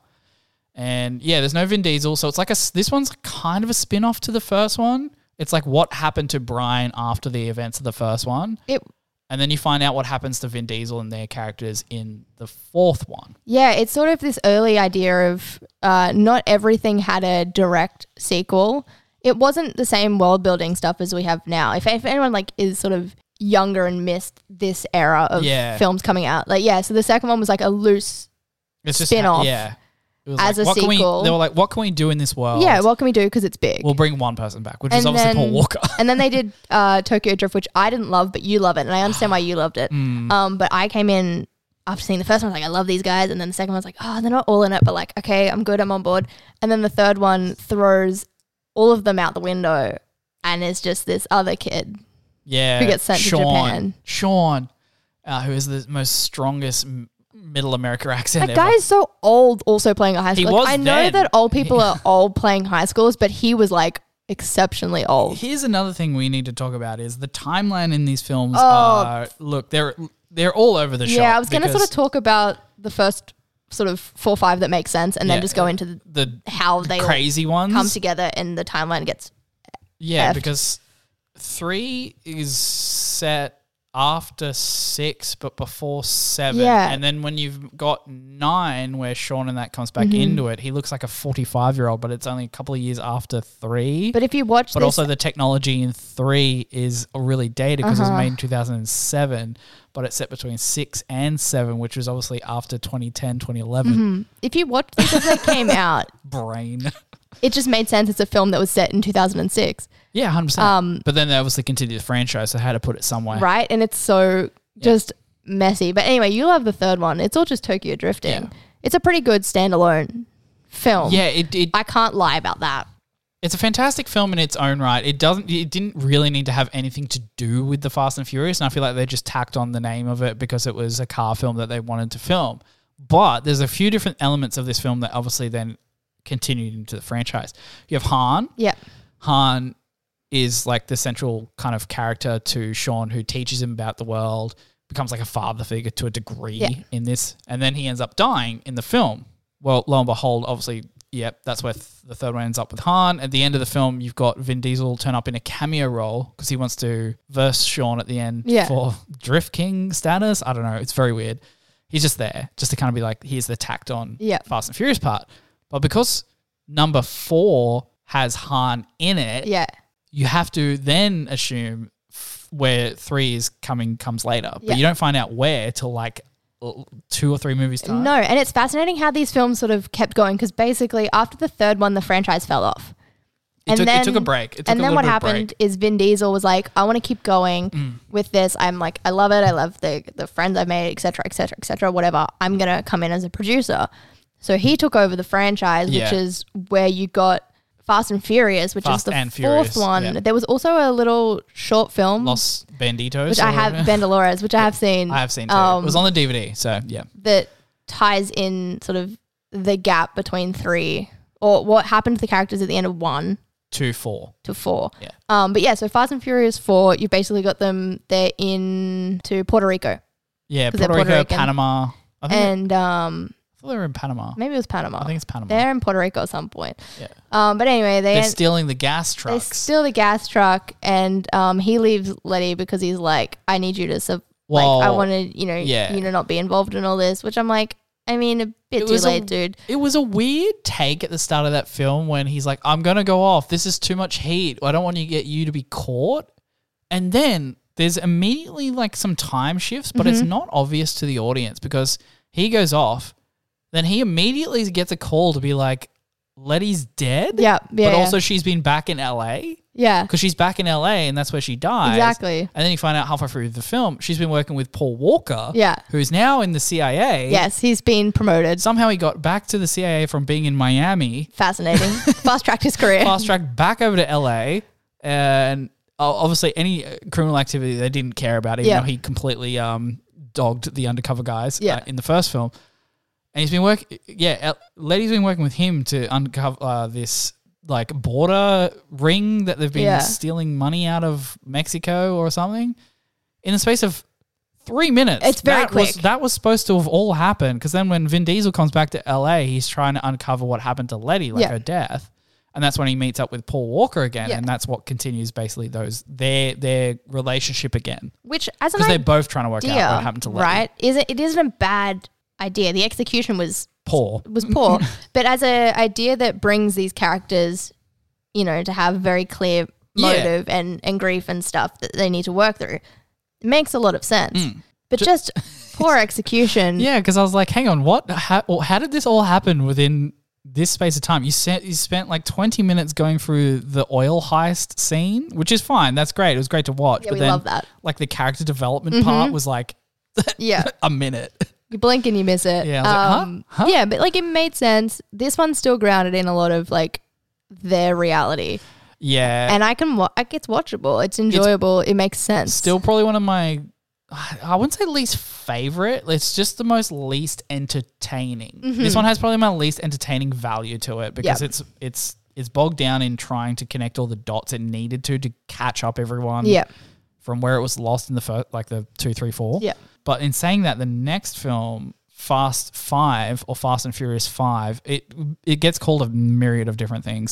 And yeah, there's no Vin Diesel, so it's like a s- this one's kind of a spin off to the first one. It's like what happened to Brian after the events of the first one. It And then you find out what happens to Vin Diesel and their characters in the fourth one. Yeah, it's sort of this early idea of uh, not everything had a direct sequel. It wasn't the same world building stuff as we have now. If, if anyone like is sort of younger and missed this era of Yeah. films coming out, like yeah, so the second one was like a loose. It's just Spin-off yeah. It was as like, a what can sequel. we, they were like, what can we do in this world? Yeah, what can we do because it's big. We'll bring one person back, which is And obviously then- Paul Walker. And then they did uh, Tokyo Drift, which I didn't love, but you love it, and I understand why you loved it. Mm. Um, but I came in after seeing the first one, I was like, I love these guys, and then the second one was like, oh, they're not all in it, but like, okay, I'm good, I'm on board. And then the third one throws all of them out the window, and is just this other kid. Yeah. Who gets sent to Sean, Japan. Sean, uh, who is the most strongest m- middle America accent That ever. guy is so old, also playing a high He school. was Like, I know then. that old people are old playing high schools, but he was like exceptionally old. Here's another thing we need to talk about is the timeline in these films Oh. are, look, they're they're all over the shop. Yeah, I was going to sort because of talk about the first sort of four or five that make sense, and Yeah, then just go into the, the how they all crazy ones. come together and the timeline gets Yeah, F. because three is set after six, but before seven. Yeah. And then when you've got nine, where Sean and that comes back Mm-hmm. into it, he looks like a forty-five-year-old, but it's only a couple of years after three. But if you watch But this, also the technology in three is really dated because it Uh-huh. was made in two thousand seven, but it's set between six and seven, which was obviously after twenty ten, twenty eleven. Mhm. if you watch this as they came out, Brain. it just made sense. It's a film that was set in two thousand six, Yeah, one hundred percent. Um, but then they obviously continued the franchise, so they had to put it somewhere. right? And it's so just messy. But anyway, you love the third one. It's all just Tokyo drifting. Yeah. It's a pretty good standalone film. Yeah, it, it I can't lie about that. it's a fantastic film in its own right. It doesn't it didn't really need to have anything to do with the Fast and Furious, and I feel like they just tacked on the name of it because it was a car film that they wanted to film. But there's a few different elements of this film that obviously then continued into the franchise. You have Han. Yeah. Han is like the central kind of character to Sean, who teaches him about the world, becomes like a father figure to a degree Yeah. in this, and then he ends up dying in the film. Well, lo and behold, obviously, yep, that's where th- the third one ends up with Han. At the end of the film, you've got Vin Diesel turn up in a cameo role because he wants to verse Sean at the end Yeah. for Drift King status. I don't know. It's very weird. He's just there, just to kind of be like, here's the tacked on Yeah. Fast and Furious part. But because number four has Han in it, Yeah. you have to then assume f- where three is coming comes later, but Yeah. you don't find out where till like l- two or three movies time. No, and it's fascinating how these films sort of kept going because basically after the third one, the franchise fell off. it, took, it took a break. It took and a then little what bit of happened break. is Vin Diesel was like, I want to keep going Mm. with this. I'm like, I love it. I love the the friends I've made, et cetera, et cetera, et cetera, whatever. I'm going to come in as a producer. So he took over the franchise, Yeah. which is where you got Fast and Furious, which Fast is the and fourth Furious, one. yeah. There was also a little short film, Los Banditos, which or I have, whatever. Bandolores, which I have seen. I have seen too. um, it was on the D V D, so yeah. that ties in sort of the gap between three or what happened to the characters at the end of one Two, four. to four. Yeah. Um, but yeah, so Fast and Furious four, you basically got them. They're in to Puerto Rico, Yeah, 'Cause they're Puerto Rico, Puerto Rican. Panama. I think, and um, I thought they were in Panama. maybe it was Panama. I think it's Panama. They're in Puerto Rico at some point. yeah. Um, but anyway, they They're en- stealing the gas they trucks. steal the gas truck, and um, he leaves Letty because he's like, I need you to sub. Well, like, I want to, you know, yeah. you know, not be involved in all this. Which I'm like, I mean, a bit It too was a- late, dude. It was a weird take at the start of that film when he's like, I'm going to go off. This is too much heat. I don't want to get you to be caught. And then there's immediately like some time shifts, but it's Mm-hmm. not obvious to the audience because he goes off then he immediately gets a call to be like, Letty's dead? Yeah, yeah. But yeah. also she's been back in L A? Yeah. Because she's back in L A and that's where she dies. Exactly. And then you find out halfway through the film, she's been working with Paul Walker, Yeah. who's now in the C I A. Yes, he's been promoted. Somehow he got back to the C I A from being in Miami, Fascinating. Fast tracked his career. fast tracked back over to L A, and uh, obviously any uh, criminal activity they didn't care about, even Yeah. though he completely um, dogged the undercover guys Yeah. uh, in the first film. And he's been working, yeah, El- Letty's been working with him to uncover uh, this like border ring that they've been Yeah. stealing money out of Mexico or something in the space of three minutes. It's very that Was, quick. that was supposed to have all happened because then when Vin Diesel comes back to L A, he's trying to uncover what happened to Letty, like Yeah. her death. And that's when he meets up with Paul Walker again, Yeah. and that's what continues basically those their their relationship again Which, as an because they're idea, both trying to work out what happened to Letty. right? Isn't it isn't a bad idea. The execution was Poor. was poor, but as a idea that brings these characters, you know, to have very clear Yeah. motive and and grief and stuff that they need to work through, it makes a lot of sense. But just poor execution. Yeah, because I was like, hang on, what? How, how did this all happen within this space of time? You sent you spent like twenty minutes going through the oil heist scene, which is fine. That's great. It was great to watch. Yeah, but we then, love that. Like the character development part was like Yeah. a minute. You blink and you miss it. Yeah, I was like, huh? um, Huh? Yeah, but like it made sense. This one's still grounded in a lot of like their reality, Yeah, and I can wa- like it's watchable. It's enjoyable. it makes sense. still probably one of my, I wouldn't say least favorite. It's just the most least entertaining. This one has probably my least entertaining value to it because Mm-hmm. Yep. it's it's it's bogged down in trying to connect all the dots it needed to to catch up everyone. Yeah. From where it was lost in the first, like the two, three, four. Yeah. But in saying that, the next film, Fast Five or Fast and Furious Five, it it gets called a myriad of different things.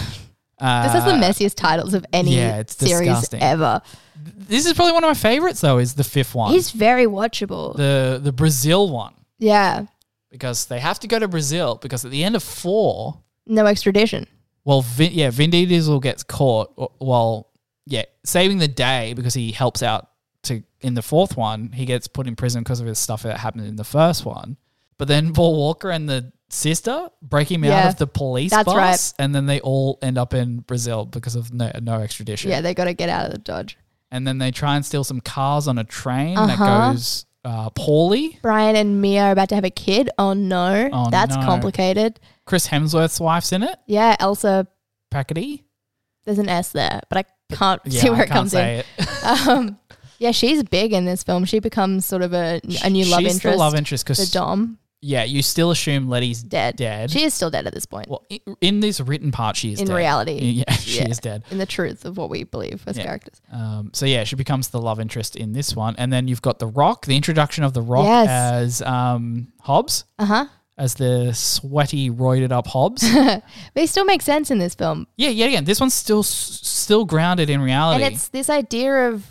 Uh, This has the messiest titles of any yeah, it's series disgusting. ever. This is probably one of my favorites, though. Is the fifth one, He's very watchable. the the Brazil one, yeah. because they have to go to Brazil because at the end of four, No extradition. well, Vin, yeah, Vin Diesel gets caught. w- Well, yeah, saving the day because he helps out to in the fourth one. He gets put in prison because of his stuff that happened in the first one. But then Paul Walker and the sister break him out Yeah, of the police that's bus, right. and then they all end up in Brazil because of no, no extradition. Yeah, they got to get out of the Dodge. And then they try and steal some cars on a train Uh-huh. that goes uh, poorly. Brian and Mia are about to have a kid. Oh no, Oh, that's no. complicated. Chris Hemsworth's wife's in it, Yeah, Elsa. Packety. There's an S there, but I can't Yeah, see where I it can't comes in. say it. Um, yeah, she's big in this film. She becomes sort of a, a new love She's interest. the love interest The because Dom yeah, you still assume Letty's dead. dead. She is still dead at this point. well, i- in this written part, she is In dead. reality, Yeah, she yeah. is dead. In the truth of what we believe as Yeah. characters. Um, so yeah, she becomes the love interest in this one, and then you've got the Rock, the introduction of the Rock Yes. as um, Hobbs, Uh huh. as the sweaty, roided up Hobbs. But it still makes sense in this film. yeah, yeah. Again, this one's still s- still grounded in reality. And it's this idea of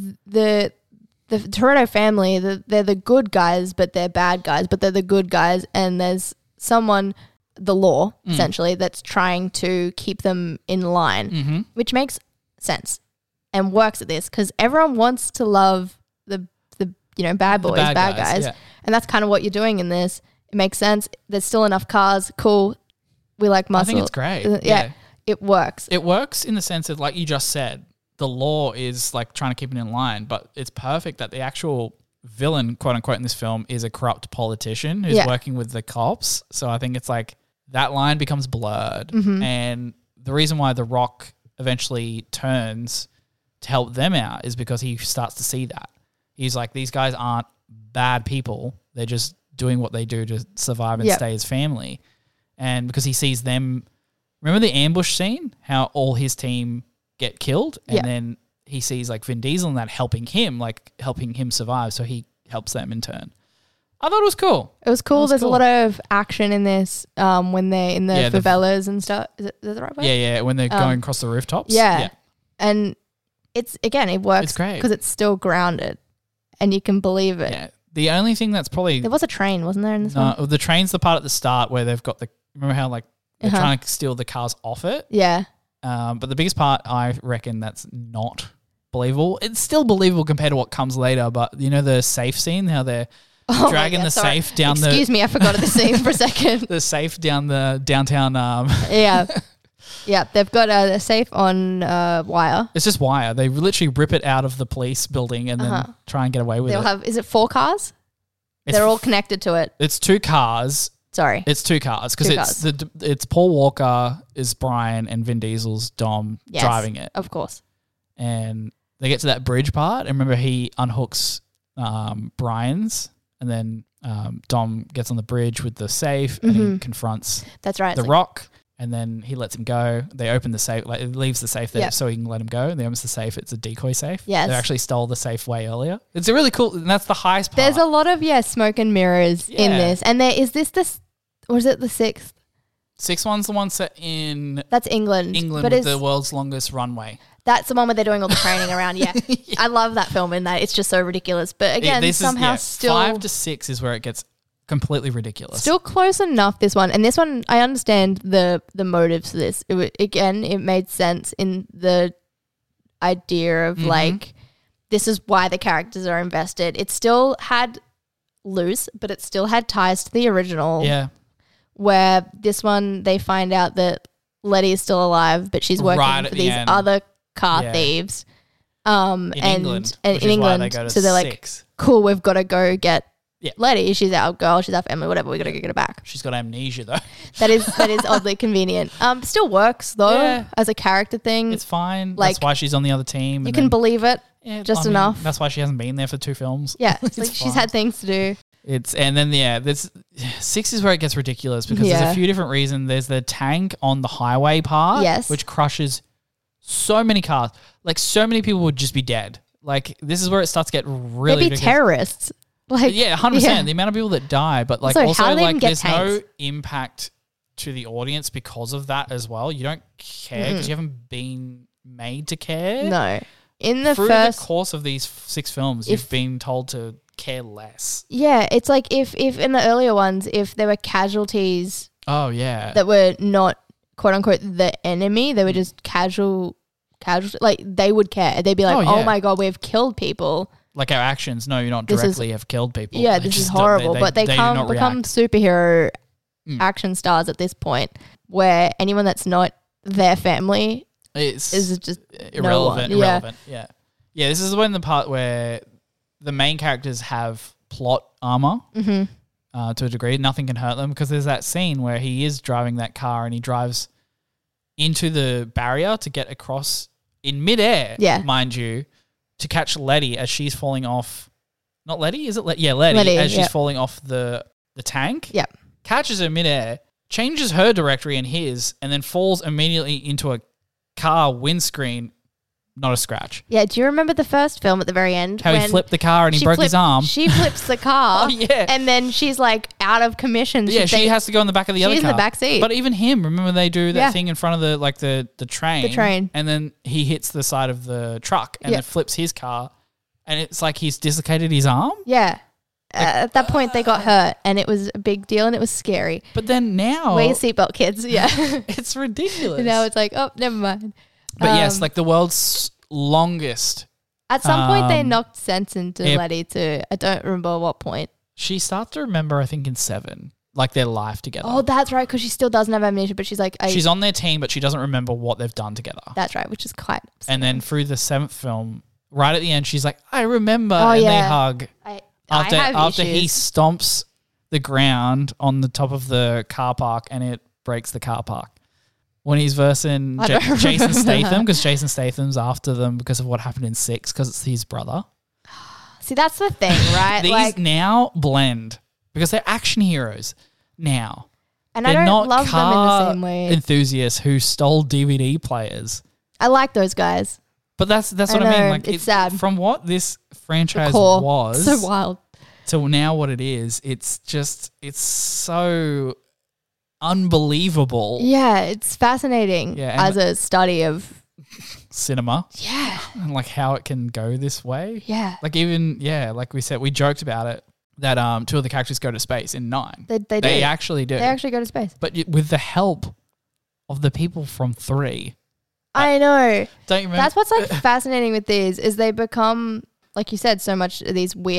the the Toretto family. The, they're the good guys, but they're bad guys. But they're the good guys, and there's someone, the law Mm. essentially, that's trying to keep them in line, mm-hmm. which makes sense and works at this because everyone wants to love the the you know bad boys, bad bad, guys, guys, yeah. and that's kind of what you're doing in this. It makes sense. There's still enough cars. Cool. We like muscle. I think it's great. Uh, yeah. yeah, it works. It works in the sense that, like you just said, the law is like trying to keep it in line, but it's perfect that the actual villain, quote unquote, in this film is a corrupt politician who's Yeah. working with the cops. So I think it's like that line becomes blurred. Mm-hmm. And the reason why The Rock eventually turns to help them out is because he starts to see that. He's like, these guys aren't bad people. They're just doing what they do to survive and Yep. stay as family. And because he sees them, remember the ambush scene, how all his team get killed, and Yeah. then he sees like Vin Diesel and that helping him, like helping him survive, so he helps them in turn. I thought it was cool. It was cool. was There's cool. a lot of action in this um, when they're in the Yeah, the- favelas and stuff. Is it, is it the right way? Yeah, yeah. When they're Um, going across the rooftops. Yeah. And it's, again, it works It's great. because it's still grounded and you can believe it. yeah. The only thing that's probably There was a train, wasn't there, in this no, one? the train's the part at the start where they've got the remember how like they're Uh-huh. trying to steal the cars off it. Yeah. Um, but the biggest part, I reckon, that's not believable. It's still believable compared to what comes later. But you know the safe scene, how they're Oh my dragging God, the sorry. safe down Excuse the me, I forgot the scene for a second. the safe down the downtown. Um, Yeah. Yeah, they've got a, a safe on uh, wire. it's just wire. They literally rip it out of the police building and Uh-huh. then try and get away with They'll it. have, is it four cars? It's They're all f- connected to it. It's two cars. Sorry. It's two cars because Two it's the it's Paul Walker is Brian and Vin Diesel's Dom Yes, driving it, Of course. and they get to that bridge part. And remember, he unhooks um, Brian's, and then um, Dom gets on the bridge with the safe, and he Mhm. confronts That's right. the It's like- Rock, and then he lets him go. They open the safe, like it leaves the safe there Yep. so he can let him go. And they opens the safe. It's a decoy safe. Yes. They actually stole the safe way earlier. It's a really cool, and that's the highest part. There's a lot of, yeah, smoke and mirrors in Yeah. this. And there is this, this, or is it the sixth? Six one's the one set in That's England. England but with it's, the world's longest runway. that's the one where they're doing all the training around. Yeah. I love that film in that. It's just so ridiculous. But again, This is- somehow yeah, still five to six is where it gets completely ridiculous. still close enough, this one. And this one, I understand the the motives for this. It, wa- again, it made sense in the idea of Mhm. like, this is why the characters are invested. It still had loose, but it still had ties to the original. yeah, Where this one, they find out that Letty is still alive, but she's working Right at for the these end. other car Yeah. thieves. Um, in and England, and which in is why England, they go to so they're like, six. cool, we've got to go get Yeah. Letty. She's our girl. She's our family. Whatever. We got to go get her back. She's got amnesia though. That is that is oddly convenient. Um, still works though Yeah. as a character thing. It's fine. Like, that's why she's on the other team. you and can then- believe it. yeah, just I mean, enough. That's why she hasn't been there for two films. Yeah, it's It's like she's fine. had things to do. It's and then yeah, there's six is where it gets ridiculous because Yeah. there's a few different reasons. There's the tank on the highway part, Yes. which crushes so many cars. Like so many people would just be dead. Like this is where it starts to get really They'd be ridiculous. terrorists. Like Yeah, hundred yeah. percent. The amount of people that die, but like Also, also, how do they like even get there's no tanks? impact to the audience because of that as well. You don't care because you haven't been made to care. No. In the Through first the course of these f- six films, If- you've been told to care less. Yeah, it's like if if in the earlier ones, if there were casualties Oh yeah, that were not quote unquote the enemy, they were just casual casual like they would care. They'd be like, Oh, "Oh, yeah. my god, we've killed people." like our actions. No, you're not This is- directly have killed people. Yeah, They this is just don't- horrible. but they, do can't not become react. superhero Mm. action stars at this point, where anyone that's not their family It's is just irrelevant. no one. Yeah. Irrelevant. Yeah. yeah, This is when the part where the main characters have plot armor. hmm Uh, to a degree, nothing can hurt them because there's that scene where he is driving that car and he drives into the barrier to get across in midair, Yeah. mind you, to catch Letty as she's falling off. Not Letty, is it? Let- yeah, Letty, Letty, as she's yep. falling off the the tank. Yep. Catches her midair, changes her directory and his, and then falls immediately into a car windscreen. Not a scratch. Yeah, do you remember the first film at the very end? How he when flipped the car and he she broke his flipped- arm. She flips the car. Oh, yeah. And then she's like out of commission. Yeah, she they- has to go in the back of the other she's in car. the back seat. But even him, remember they do that Yeah. thing in front of the like the the train. The train. And then he hits the side of the truck and Yeah. it flips his car and it's like he's dislocated his arm. Yeah. Uh, at that point, they got hurt, and it was a big deal, and it was scary. But then now Wear your seatbelt, kids. Yeah. it's ridiculous. And now it's like, oh, never mind. but yes, Um, like the world's longest. At some point, they um, knocked sense into yeah. Letty too. I don't remember what point. She starts to remember, I think, in seven, like their life together. Oh, that's right, because she still doesn't have amnesia, but she's like, I, She's on their team, but she doesn't remember what they've done together. that's right, which is quite. And then through the seventh film, right at the end, she's like, I remember. Oh, and yeah. they hug. I, After, I have after he issues. stomps the ground on the top of the car park and it breaks the car park. When he's versing I J- don't Jason remember Statham, that. because Jason Statham's after them because of what happened in six, because it's his brother. See, that's the thing, right? These like, now blend because they're action heroes now. and I They're don't not love them in the car same way. enthusiasts who stole D V D players. I like those guys. But that's that's I what I, mean. know, Like it's it- sad. From what this franchise Core. was So wild. to now what it is, it's just it's so unbelievable. Yeah, it's fascinating Yeah, and- as a study of. Cinema Yeah, and like how it can go this way. yeah. Like even yeah, like we said, we joked about it that um two of the characters go to space in nine. They, they, They do. actually do. They actually go to space. but y- with the help of the people from three. I know. Don't you remember? That's what's like fascinating with these is they become, like you said, so much of these weird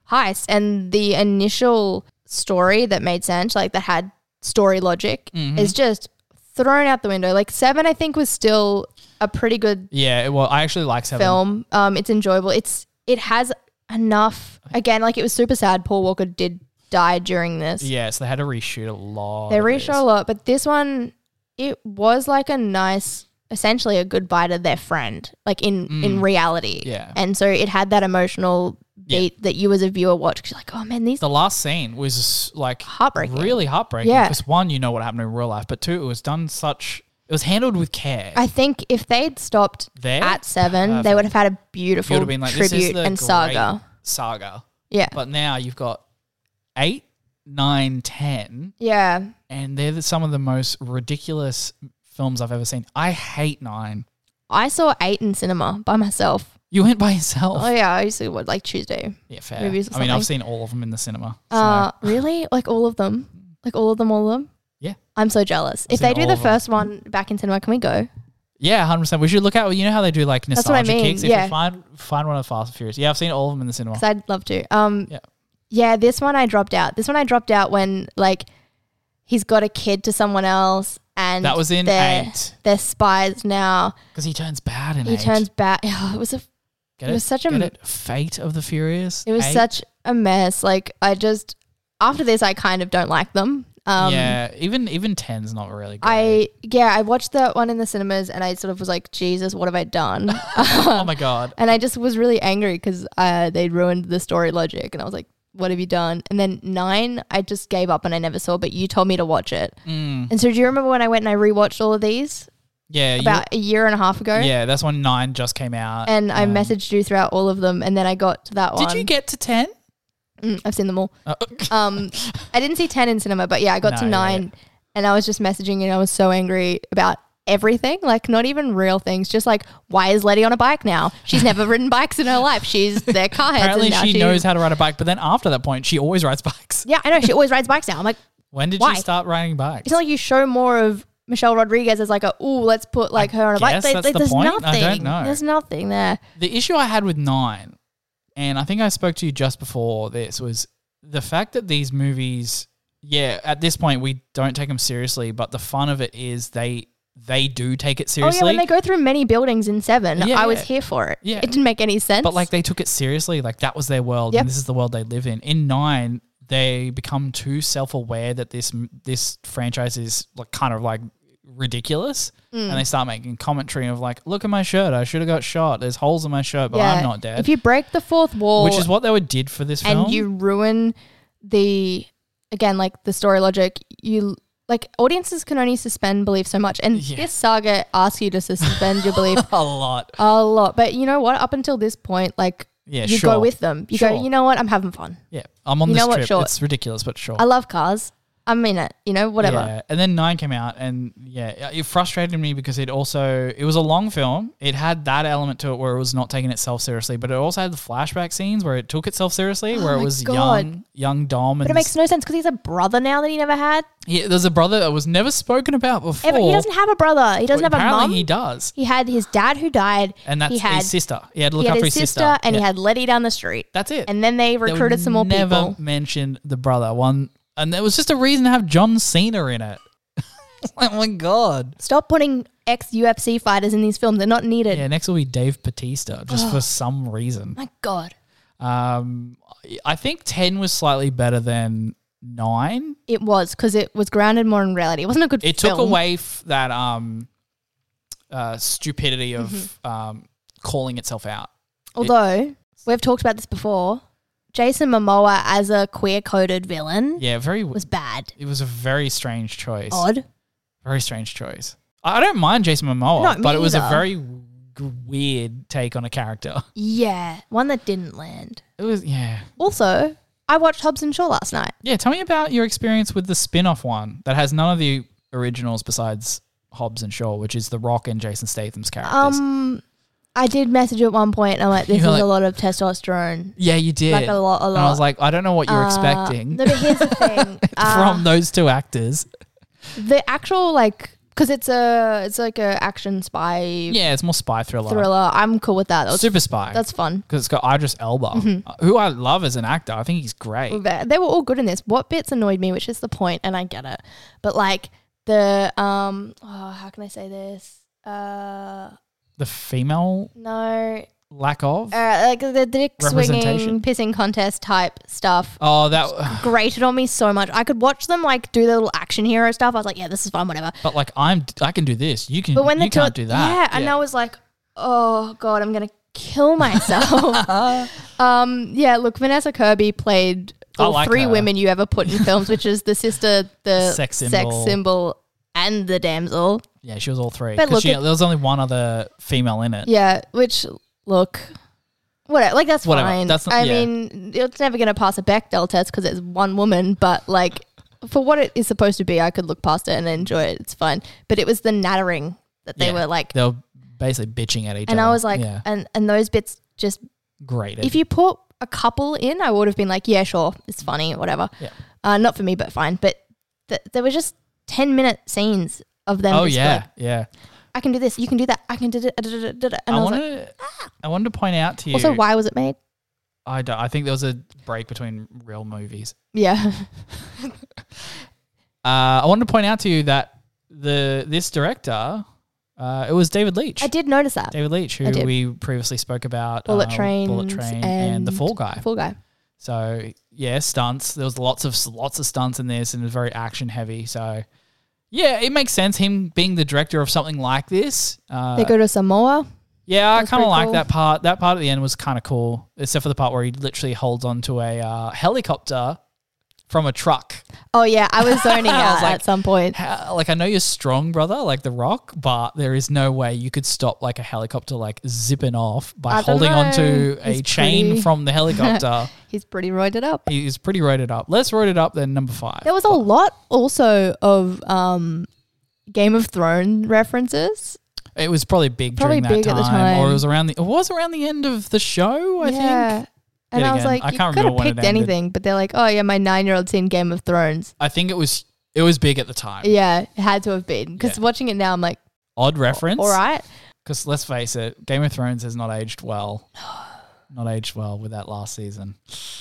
heist, and the initial story that made sense, like that had story logic, Mhm. is just thrown out the window. Like seven, I think, was still a pretty good Yeah, well, I actually like seven. film. Um, it's enjoyable. It's it has enough. Again, like it was super sad. Paul Walker did die during this. Yeah, so they had to reshoot a lot. They of reshot this. a lot, but this one, it was like a nice, essentially a goodbye to their friend, like in in reality. Yeah. And so it had that emotional Yeah. beat that you as a viewer watch. 'Cause you're like, oh man, these The last scene was like Heartbreaking. really heartbreaking. Yeah. Because one, you know what happened in real life, but two, it was done such. It was handled with care. I think if they'd stopped There? at seven, they Perfect. would have had a You beautiful would have been like, this is tribute the and great saga. saga. Yeah. But now you've got eight, nine, ten, Yeah. and they're the, some of the most ridiculous films I've ever seen. I hate nine. I saw eight in cinema by myself. You went by yourself. Oh yeah, I used to what like Tuesday. Yeah, fair. movies or I mean, I've something. seen all of them in the cinema. So. Uh, really? Like all of them? Like all of them, all of them? Yeah. I'm so jealous. I've if they seen do all the of them. first one back in cinema, can we go? Yeah, one hundred percent. We should look at, you know how they do like That's what I nostalgia mean, kicks? If yeah. you find, find one of the Fast and Furious. Yeah, I've seen all of them in the cinema. Because I'd love to. Um, Yeah. yeah, this one I dropped out. This one I dropped out when like he's got a kid to someone else, and That was in they're, eight. They're spies now. Because he turns bad in He eight. turns back. Oh, it was a. Get it was such a Get m- it? Fate of the Furious. It was Eight? such a mess. Like I just after this, I kind of don't like them. Um, yeah, even even ten's not really great. I yeah, I watched that one in the cinemas, and I sort of was like, Jesus, what have I done? oh my god. And I just was really angry because uh, they'd ruined the story logic, and I was like, what have you done? And then nine, I just gave up and I never saw, but you told me to watch it. Mm. And so do you remember when I went and I rewatched all of these Yeah, you- about a year and a half ago? yeah, that's when nine just came out. And I Um, messaged you throughout all of them, and then I got to that one. Did you get to ten? Mm, I've seen them all. Uh, Um, I didn't see ten in cinema, but yeah, I got No, to you're nine, right. and I was just messaging, and I was so angry about everything, like not even real things, just like, why is Letty on a bike now? She's never ridden bikes in her life. She's their car heads. Apparently and now she knows how to ride a bike, but then after that point, she always rides bikes. Yeah, I know. She always rides bikes now. I'm like, When did Why? she start riding bikes? it's not like you show more of Michelle Rodriguez as like a, ooh, let's put like her on a bike. guess They- that's they- the there's point. I nothing. don't know. There's nothing there. The issue I had with nine, and I think I spoke to you just before this, was the fact that these movies, yeah, at this point we don't take them seriously, but the fun of it is they they do take it Oh yeah, seriously. when they go through many buildings in Seven, Yeah, I was yeah. here for it. Yeah. It didn't make any sense. But like they took it seriously, like that was their world, Yep. and this is the world they live in. In nine, they become too self-aware that this this franchise is like kind of like ridiculous, Mm. and they start making commentary of like, "Look at my shirt, I should have got shot. There's holes in my shirt, but I'm not dead." If you break the fourth wall, Which is what they would did for this film. and you ruin the again like the story logic, you like audiences can only suspend belief so much, and Yeah. this saga asks you to suspend your belief a lot. a lot. But you know what? Up until this point, like Yeah, you sure. go with them. You Sure. go, you know what? I'm having fun. Yeah, I'm on You this know what, trip. sure. It's ridiculous, but sure. I love cars. I'm in it. You know, whatever. Yeah, and then nine came out, and yeah, it frustrated me because it also it was a long film. It had that element to it where it was not taking itself seriously, but it also had the flashback scenes where it took itself seriously, Oh where it my was God. young, young Dom, and But it makes no sense because he's a brother now that he never had. yeah, there's a brother that was never spoken about before. Ever, he doesn't have a brother. He doesn't have a Apparently mum. he does, He had his dad who died, and that's he had his sister. He had to look he had after his his sister, and Yeah. he had Letty down the street. That's it. And then they They recruited some more never people. mentioned the brother one, and there was just a reason to have John Cena in it. Oh my god. Stop putting ex U F C fighters in these films. They're not needed. Yeah, next will be Dave Bautista, just for some reason. My God. Um, I think ten was slightly better than nine. It was because it was grounded more in reality. It wasn't a good It film. took away f- that um, uh, stupidity of Mm-hmm. um, calling itself out. Although, we've talked about this before, Jason Momoa as a queer-coded villain Yeah, very. was bad. It was a very strange choice. Odd. Very strange choice. I I don't mind Jason Momoa, No, me but it was a either. very g- weird take on a character. Yeah. One that didn't land. It was yeah. Also, I watched Hobbs and Shaw last night. Yeah, tell me about your experience with the spin-off one that has none of the originals besides Hobbs and Shaw, which is The Rock and Jason Statham's characters. Um, I did message at one point, and I'm like, this is You're like- a lot of testosterone. yeah, you did. Like a lot, a lot. And I was like, I don't know what you're Uh, expecting No, but here's the thing. Uh, from those two actors. the actual like Because it's a it's like a action spy Yeah, it's more spy thriller. thriller. I'm cool with that. That's, Super spy. That's fun. Because it's got Idris Elba, Mm-hmm. who I love as an actor. I think he's great. They they were all good in this. What bits annoyed me, which is the point, and I get it, but like the um, oh, how can I say this? Uh, The female no, lack of. uh, like the dick Representation? swinging, pissing contest type stuff. oh, that. Grated on me so much. I could watch them like do the little action hero stuff. I was like, yeah, this is fun, whatever. But like I'm, I can do this. You can. But when you they can't do that. yeah, and I was like, oh god, I'm gonna kill myself. um, yeah, look, Vanessa Kirby played I all like three her. women you ever put in films, which is the sister, the Sex sex symbol. symbol, and the damsel. Yeah, she was all three. But 'Cause look, she- it- there was only one other female in it. Yeah, which look, whatever. Like that's Whatever. fine. That's not- I yeah. mean, it's never gonna pass a Bechdel test because it's one woman. But like, for what it is supposed to be, I could look past it and enjoy it. It's fine. But it was the nattering that they Yeah. were like, They were basically bitching at each and other. I was like, yeah, and and those bits just. great. If you put a couple in, I would have been like, yeah, sure, it's funny, whatever. Yeah. Uh, not for me, but fine. But th- there were just ten minute scenes of them. oh just yeah, like, yeah. I can do this. You can do that. I can do it. And I, I was wanted, like, I wanted to point out to you. also, why was it made? I don't. I think there was a break between real movies. Yeah. Uh, I wanted to point out to you that the this director, uh, it was David Leitch. I did notice that. David Leitch, I who did. we previously spoke about. Bullet uh, Trains Bullet Train, and, The and Fall Guy. Fall Guy. So yeah, stunts. There was lots of lots of stunts in this, and it was very action heavy. So yeah, it makes sense him being the director of something like this. Uh, They go to Samoa. yeah, I That's kind of pretty like cool. that part. That part at the end was kind of cool, except for the part where he literally holds onto a uh, helicopter from a truck. Oh yeah, I was zoning I was out like, at some point. How, like I know you're strong, brother, like The Rock, but there is no way you could stop like a helicopter like zipping off by I don't holding know. onto a He's chain pretty- from the helicopter. He's pretty roided up. He's pretty roided up. Let's roid it up then. Number five. There was a lot also of um, Game of Thrones references. It was probably big Probably during that big at time, the time. or it was around the. It was around the end of the show. I yeah. think. And Yet I was again, like, I you can't could remember have when it picked ended. anything, but they're like, oh yeah, my nine-year-old's seen Game of Thrones. I think it was. It was big at the time. Yeah, it had to have been. Because Yeah. watching it now, I'm like, Odd reference. all right. Because let's face it, Game of Thrones has not aged well. Not aged well with that last season.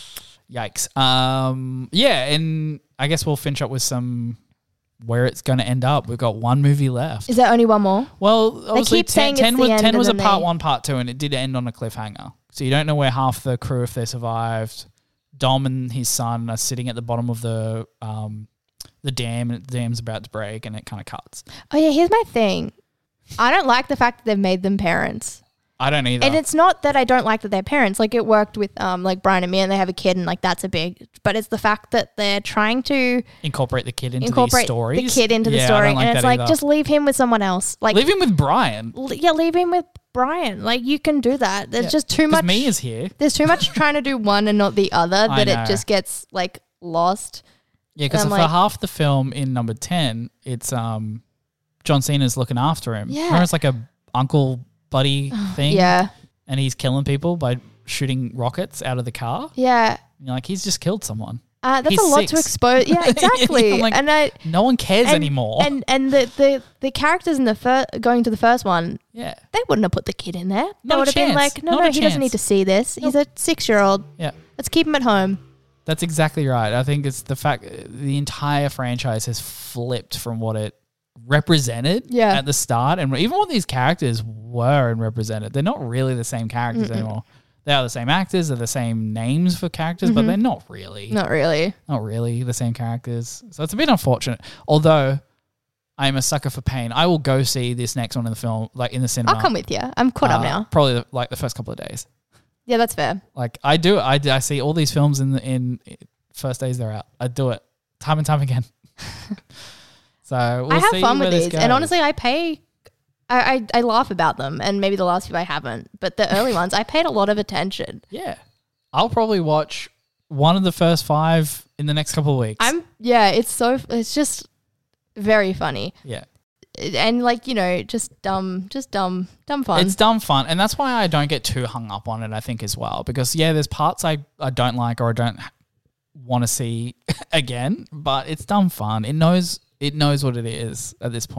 Yikes. Um, yeah, and I guess we'll finish up with some where it's going to end up. We've got one movie left. Is there only one more? Well, obviously, keep ten, saying it's ten the was, end ten and was a then part they- one, part two, and it did end on a cliffhanger. So you don't know where half the crew, if they survived. Dom and his son are sitting at the bottom of the um, the dam, and the dam's about to break, and it kind of cuts. Oh yeah, here's my thing. I don't like the fact that they've made them parents. I don't either. And it's not that I don't like that they're parents. Like it worked with um like Brian and Mia, and they have a kid, and like that's a big. But it's the fact that they're trying to Incorporate the kid into these incorporate stories. the kid into the Yeah, I story, don't like and it's that like either. just leave him with someone else. Like Leave him with Brian. l- yeah, leave him with Brian. Like you can do that. There's Yeah. just too 'Cause much. Mia's here. There's too much trying to do one and not the other I that know. it just gets like lost. Yeah, because I'm for like- half the film in number ten, it's um, John Cena's looking after him. Yeah. Remember, it's like a uncle buddy thing. Yeah, And he's killing people by shooting rockets out of the car. yeah. You're like, he's just killed someone. Uh, that's He's a lot six. to expose. Yeah, exactly. I'm like, and I No one cares and, anymore. And and the, the the characters in the first going to the first one, yeah. they wouldn't have put the kid in there. They Not a would have been chance. like, no, Not no, a he doesn't chance. need to see this. He's a six year old. Yeah. Let's keep him at home. That's exactly right. I think it's the fact the entire franchise has flipped from what it represented Yeah. at the start, and even what these characters were and represented. They're not really the same characters anymore. They are the same actors, they're the same names for characters, but they're not really, Not really. not really the same characters. So it's a bit unfortunate. Although I am a sucker for pain, I will go see this next one in the film, like in the cinema. I'll come with you. I'm caught up uh, now. Probably the, like the first couple of days. Yeah, that's fair. Like I do, I, I see all these films in the in first days they're out. I do it time and time again. so we'll I have see fun where with this these, goes. and honestly, I pay. I, I I laugh about them, and maybe the last few I haven't, but the early ones I paid a lot of attention. yeah, I'll probably watch one of the first five in the next couple of weeks. I'm yeah, it's so it's just very funny, yeah, and like you know, just dumb, just dumb, dumb fun. it's dumb fun, and that's why I don't get too hung up on it. I think as well because yeah, there's parts I I don't like or I don't want to see again, but it's dumb fun. It knows it knows what it is at this point.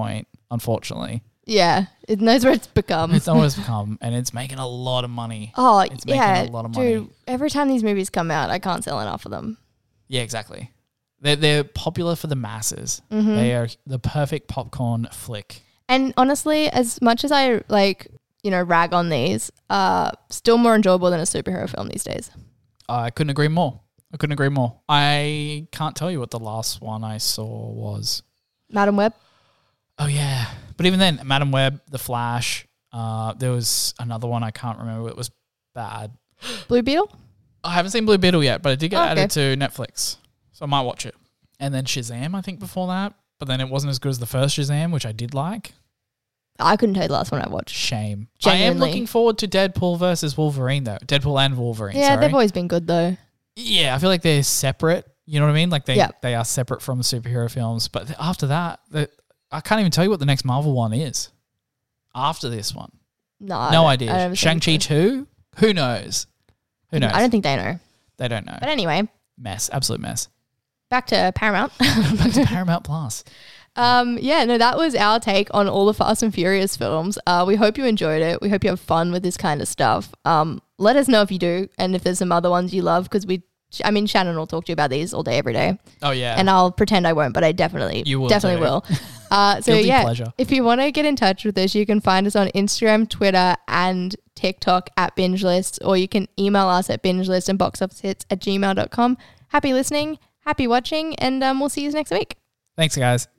unfortunately. Yeah, it knows where it's become. It's always become, and it's making a lot of money. Oh, It's making yeah. a lot of Dude, money. every time these movies come out, I can't sell enough of them. Yeah, exactly. They're, they're popular for the masses. Mm-hmm. They are the perfect popcorn flick. And honestly, as much as I like, you know, rag on these, uh, still more enjoyable than a superhero film these days. I couldn't agree more. I couldn't agree more. I can't tell you what the last one I saw was. Madam Web. Oh, yeah. But even then, Madam Web, The Flash, uh, there was another one I can't remember. It was bad. Blue Beetle? I haven't seen Blue Beetle yet, but it did get Oh, okay. added to Netflix. So I might watch it. And then Shazam, I think, before that. But then it wasn't as good as the first Shazam, which I did like. I couldn't tell you the last one I watched. Shame. I am Genuinely. looking forward to Deadpool versus Wolverine, though. Deadpool and Wolverine, Yeah, sorry. they've always been good though. Yeah, I feel like they're separate. You know what I mean? Like they, Yeah. they are separate from the superhero films. But after that, the, I can't even tell you what the next Marvel one is. After this one. No, I No don't- I idea. don't Shang-Chi think so. two? Who knows? Who knows? I don't think they know. They don't know. But anyway, Mess. Absolute mess. back to Paramount. Back to Paramount Plus. Um, yeah, no, that was our take on all the Fast and Furious films. Uh, we hope you enjoyed it. We hope you have fun with this kind of stuff. Um, let us know if you do and if there's some other ones you love because we, I mean, Shannon will talk to you about these all day, every day. Oh, yeah. And I'll pretend I won't, but I definitely, You will definitely too. will. Uh, so Guilty yeah, pleasure. if you want to get in touch with us, you can find us on Instagram, Twitter, and TikTok at Binge Lists, or you can email us at bingelist and boxofficehits at gmail dot com. Happy listening, happy watching, and um, we'll see you next week. Thanks, guys.